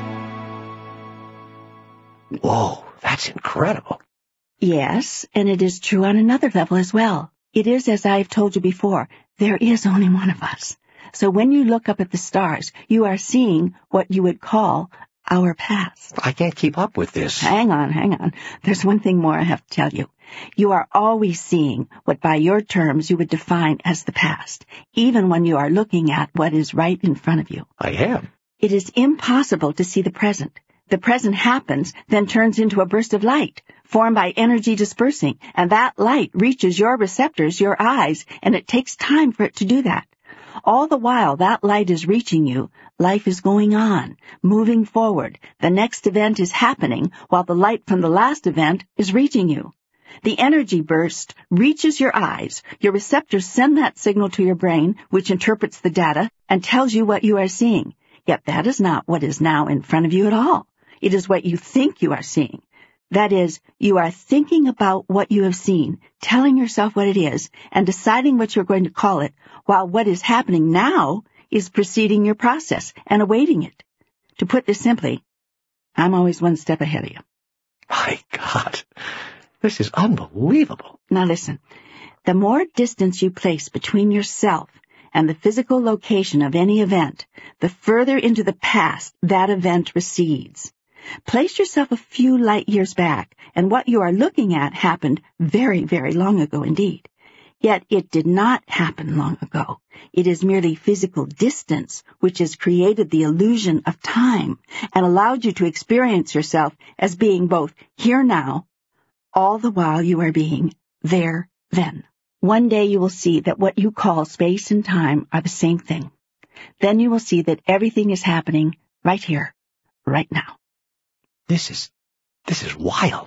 A: Whoa, that's incredible.
B: Yes, and it is true on another level as well. It is, as I've told you before, there is only one of us. So when you look up at the stars, you are seeing what you would call our past.
A: I can't keep up with this.
B: Hang on, hang on. There's one thing more I have to tell you. You are always seeing what by your terms you would define as the past, even when you are looking at what is right in front of you.
A: I am.
B: It is impossible to see the present. The present happens, then turns into a burst of light, formed by energy dispersing, and that light reaches your receptors, your eyes, and it takes time for it to do that. All the while that light is reaching you, life is going on, moving forward. The next event is happening while the light from the last event is reaching you. The energy burst reaches your eyes. Your receptors send that signal to your brain, which interprets the data and tells you what you are seeing. Yet that is not what is now in front of you at all. It is what you think you are seeing. That is, you are thinking about what you have seen, telling yourself what it is, and deciding what you're going to call it, while what is happening now is preceding your process and awaiting it. To put this simply, I'm always one step ahead of you.
A: My God, this is unbelievable.
B: Now listen, the more distance you place between yourself and the physical location of any event, the further into the past that event recedes. Place yourself a few light years back, and what you are looking at happened very, very long ago indeed. Yet it did not happen long ago. It is merely physical distance which has created the illusion of time and allowed you to experience yourself as being both here now, all the while you are being there then. One day you will see that what you call space and time are the same thing. Then you will see that everything is happening right here, right now.
A: This is, this is wild.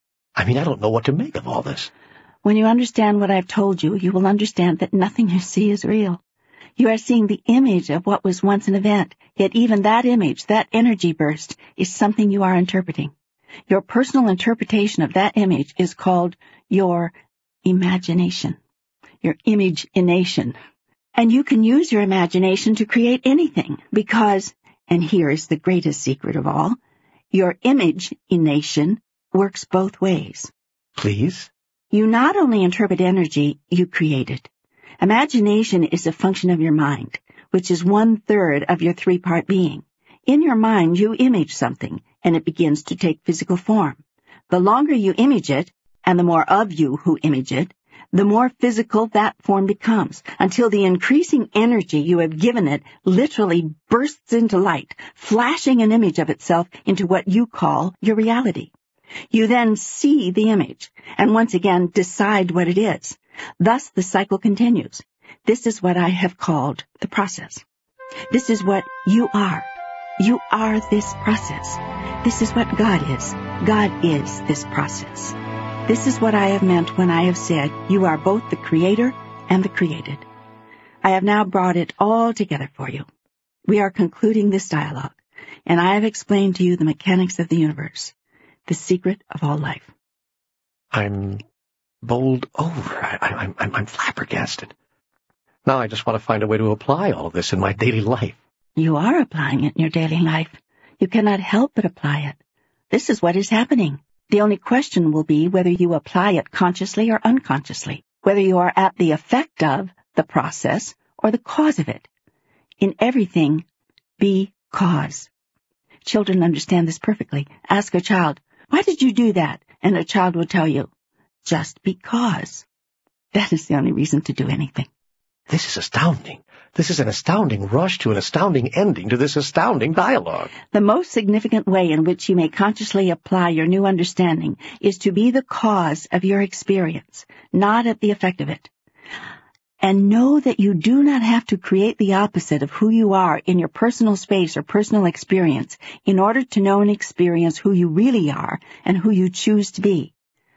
A: I mean, I don't know what to make of all this.
B: When you understand what I've told you, you will understand that nothing you see is real. You are seeing the image of what was once an event, yet even that image, that energy burst, is something you are interpreting. Your personal interpretation of that image is called your imagination, your imagination. And you can use your imagination to create anything because, and here is the greatest secret of all, your imagination works both ways.
A: Please?
B: You not only interpret energy, you create it. Imagination is a function of your mind, which is one-third of your three-part being. In your mind, you image something, and it begins to take physical form. The longer you image it, and the more of you who image it, the more physical that form becomes, until the increasing energy you have given it literally bursts into light, flashing an image of itself into what you call your reality. You then see the image, and once again decide what it is. Thus the cycle continues. This is what I have called the process. This is what you are. You are this process. This is what God is. God is this process. This is what I have meant when I have said you are both the creator and the created. I have now brought it all together for you. We are concluding this dialogue, and I have explained to you the mechanics of the universe, the secret of all life.
A: I'm bowled over. I, I, I'm, I'm, I'm flabbergasted. Now I just want to find a way to apply all of this in my daily life.
B: You are applying it in your daily life. You cannot help but apply it. This is what is happening. The only question will be whether you apply it consciously or unconsciously, whether you are at the effect of the process or the cause of it. In everything, be cause. Children understand this perfectly. Ask a child, why did you do that? And a child will tell you, just because. That is the only reason to do anything.
A: This is astounding. This is an astounding rush to an astounding ending to this astounding dialogue.
B: The most significant way in which you may consciously apply your new understanding is to be the cause of your experience, not at the effect of it. And know that you do not have to create the opposite of who you are in your personal space or personal experience in order to know and experience who you really are and who you choose to be.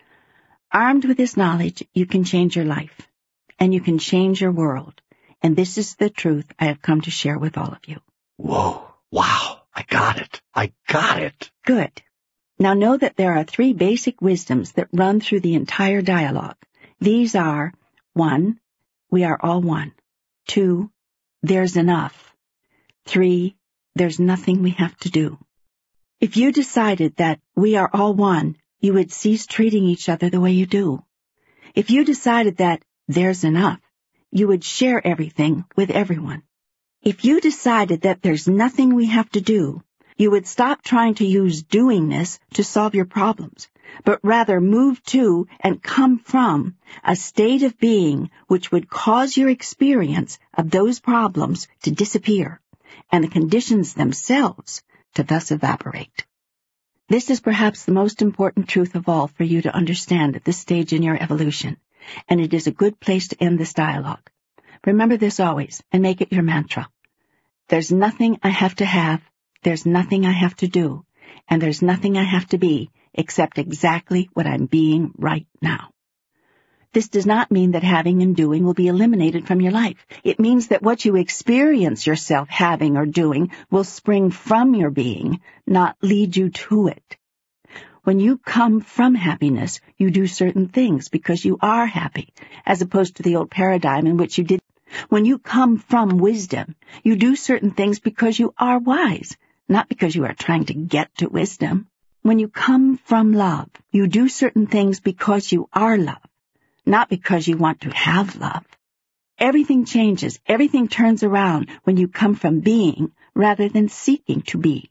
B: Armed with this knowledge, you can change your life, and you can change your world. And this is the truth I have come to share with all of you.
A: Whoa. Wow. I got it. I got it.
B: Good. Now know that there are three basic wisdoms that run through the entire dialogue. These are, one, we are all one. Two, there's enough. Three, there's nothing we have to do. If you decided that we are all one, you would cease treating each other the way you do. If you decided that there's enough, you would share everything with everyone. If you decided that there's nothing we have to do, you would stop trying to use doingness to solve your problems, but rather move to and come from a state of being which would cause your experience of those problems to disappear and the conditions themselves to thus evaporate. This is perhaps the most important truth of all for you to understand at this stage in your evolution, and it is a good place to end this dialogue. Remember this always, and make it your mantra. There's nothing I have to have, there's nothing I have to do, and there's nothing I have to be except exactly what I'm being right now. This does not mean that having and doing will be eliminated from your life. It means that what you experience yourself having or doing will spring from your being, not lead you to it. When you come from happiness, you do certain things because you are happy, as opposed to the old paradigm in which you did. When you come from wisdom, you do certain things because you are wise, not because you are trying to get to wisdom. When you come from love, you do certain things because you are love, not because you want to have love. Everything changes, everything turns around when you come from being rather than seeking to be.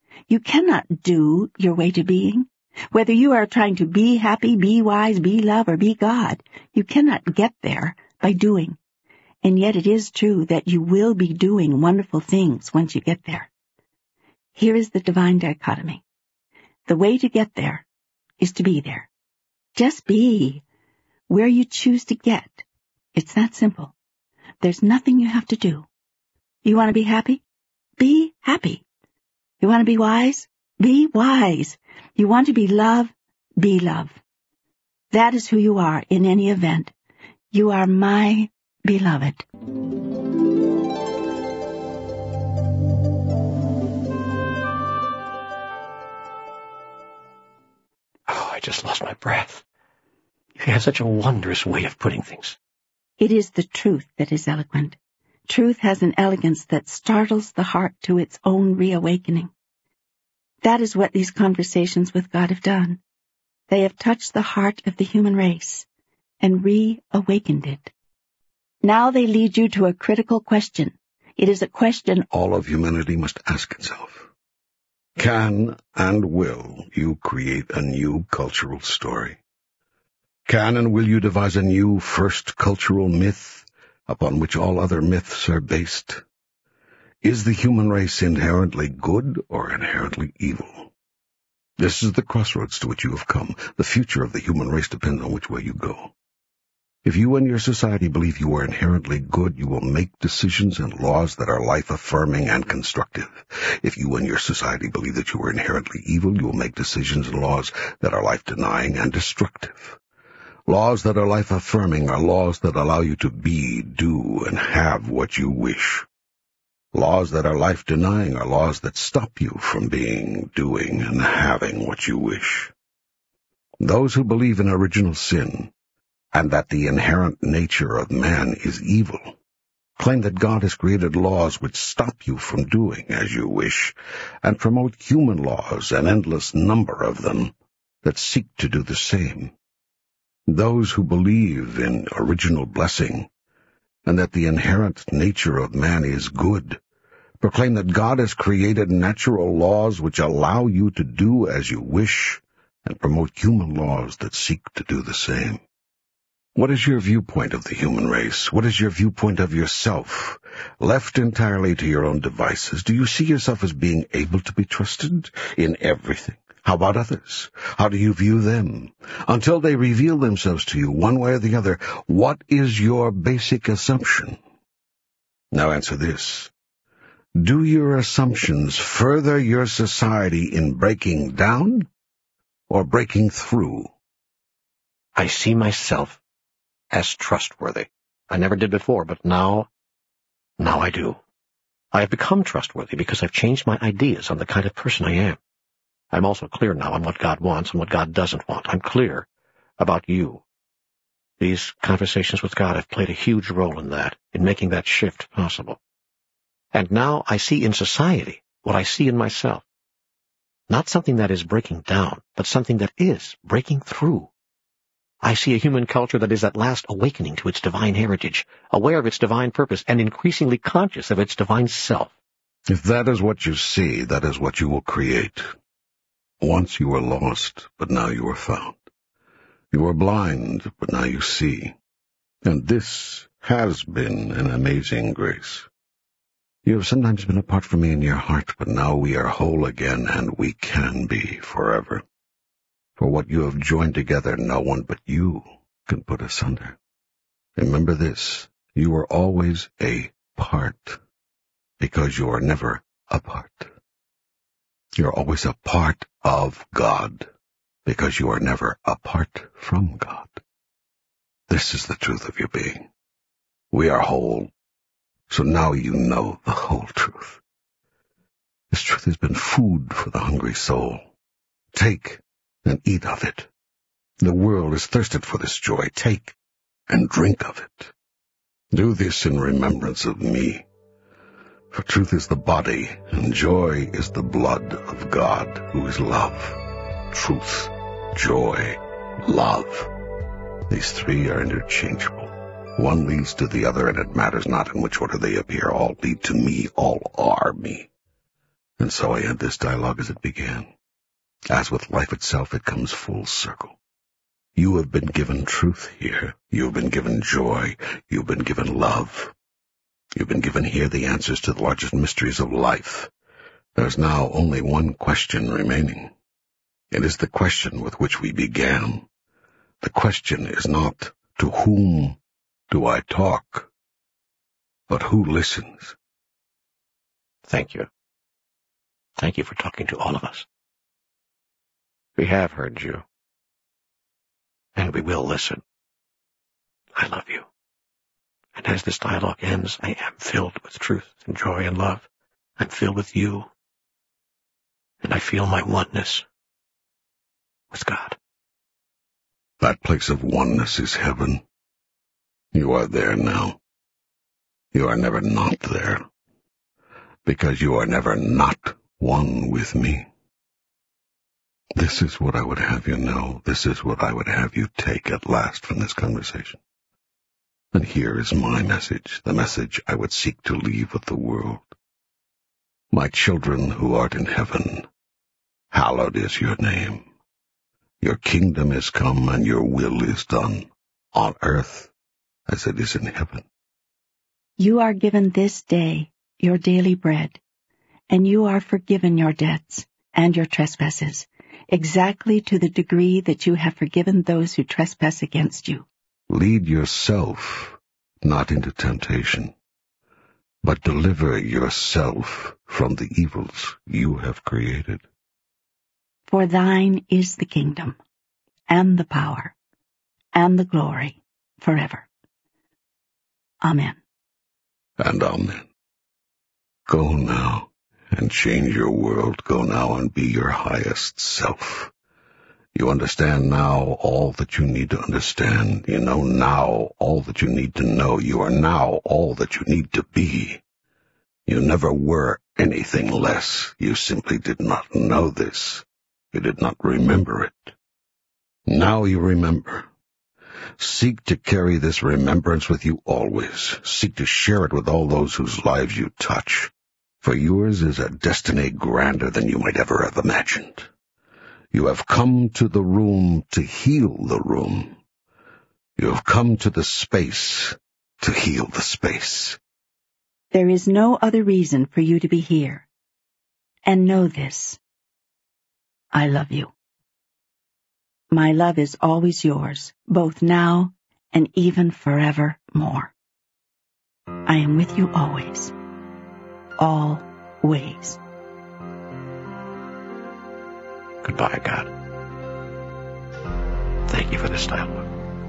B: You cannot do your way to being. Whether you are trying to be happy, be wise, be love, or be God, you cannot get there by doing. And yet it is true that you will be doing wonderful things once you get there. Here is the divine dichotomy. The way to get there is to be there. Just be where you choose to get. It's that simple. There's nothing you have to do. You want to be happy? Be happy. You want to be wise? Be wise. You want to be love? Be love. That is who you are in any event. You are my beloved.
A: Oh, I just lost my breath. You have such a wondrous way of putting things.
B: It is the truth that is eloquent. Truth has an elegance that startles the heart to its own reawakening. That is what these conversations with God have done. They have touched the heart of the human race and reawakened it. Now they lead you to a critical question. It is a question
C: all of humanity must ask itself. Can and will you create a new cultural story? Can and will you devise a new first cultural myth upon which all other myths are based? Is the human race inherently good or inherently evil? This is the crossroads to which you have come. The future of the human race depends on which way you go. If you and your society believe you are inherently good, you will make decisions and laws that are life-affirming and constructive. If you and your society believe that you are inherently evil, you will make decisions and laws that are life-denying and destructive. Laws that are life-affirming are laws that allow you to be, do, and have what you wish. Laws that are life-denying are laws that stop you from being, doing, and having what you wish. Those who believe in original sin, and that the inherent nature of man is evil, claim that God has created laws which stop you from doing as you wish, and promote human laws, an endless number of them, that seek to do the same. Those who believe in original blessing, and that the inherent nature of man is good, proclaim that God has created natural laws which allow you to do as you wish, and promote human laws that seek to do the same. What is your viewpoint of the human race? What is your viewpoint of yourself? Left entirely to your own devices, do you see yourself as being able to be trusted in everything? How about others? How do you view them? Until they reveal themselves to you one way or the other, what is your basic assumption? Now answer this. Do your assumptions further your society in breaking down or breaking through?
A: I see myself as trustworthy. I never did before, but now, now I do. I have become trustworthy because I've changed my ideas on the kind of person I am. I'm also clear now on what God wants and what God doesn't want. I'm clear about you. These conversations with God have played a huge role in that, in making that shift possible. And now I see in society what I see in myself. Not something that is breaking down, but something that is breaking through. I see a human culture that is at last awakening to its divine heritage, aware of its divine purpose, and increasingly conscious of its divine self.
C: If that is what you see, that is what you will create. Once you were lost, but now you are found. You were blind, but now you see. And this has been an amazing grace. You have sometimes been apart from me in your heart, but now we are whole again, and we can be forever. For what you have joined together, no one but you can put asunder. Remember this, you are always a part, because you are never apart. You are always a part of God, because you are never apart from God. This is the truth of your being. We are whole, so now you know the whole truth. This truth has been food for the hungry soul. Take and eat of it. The world is thirsted for this joy. Take and drink of it. Do this in remembrance of me. For truth is the body, and joy is the blood of God, who is love. Truth, joy, love. These three are interchangeable. One leads to the other, and it matters not in which order they appear. All lead to me. All are me. And so I end this dialogue as it began. As with life itself, it comes full circle. You have been given truth here. You have been given joy. You have been given love. You have been given here the answers to the largest mysteries of life. There's now only one question remaining. It is the question with which we began. The question is not, to whom do I talk, but who listens?
A: Thank you. Thank you for talking to all of us. We have heard you, and we will listen. I love you. And as this dialogue ends, I am filled with truth and joy and love. I'm filled with you, and I feel my oneness with God.
C: That place of oneness is heaven. You are there now. You are never not there, because you are never not one with me. This is what I would have you know. This is what I would have you take at last from this conversation. And here is my message, the message I would seek to leave with the world. My children who art in heaven, hallowed is your name. Your kingdom is come, and your will is done, on earth as it is in heaven.
B: You are given this day your daily bread, and you are forgiven your debts and your trespasses, exactly to the degree that you have forgiven those who trespass against you.
C: Lead yourself not into temptation, but deliver yourself from the evils you have created.
B: For thine is the kingdom, and the power, and the glory, forever. Amen.
C: And amen. Go now and change your world. Go now and be your highest self. You understand now all that you need to understand. You know now all that you need to know. You are now all that you need to be. You never were anything less. You simply did not know this. You did not remember it. Now you remember. Seek to carry this remembrance with you always. Seek to share it with all those whose lives you touch. For yours is a destiny grander than you might ever have imagined. You have come to the room to heal the room. You have come to the space to heal the space.
B: There is no other reason for you to be here. And know this. I love you. My love is always yours, both now and even forevermore. I am with you always. Always.
A: Goodbye, God. Thank you for this dialogue.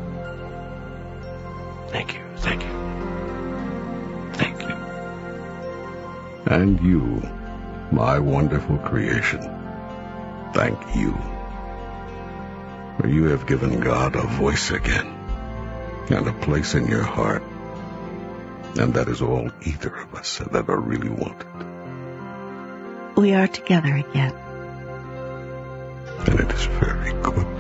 A: Thank you, thank you, thank you.
C: And you, my wonderful creation, thank you. For you have given God a voice again, and a place in your heart. And that is all either of us have ever really wanted.
B: We are together again.
C: And it is very good.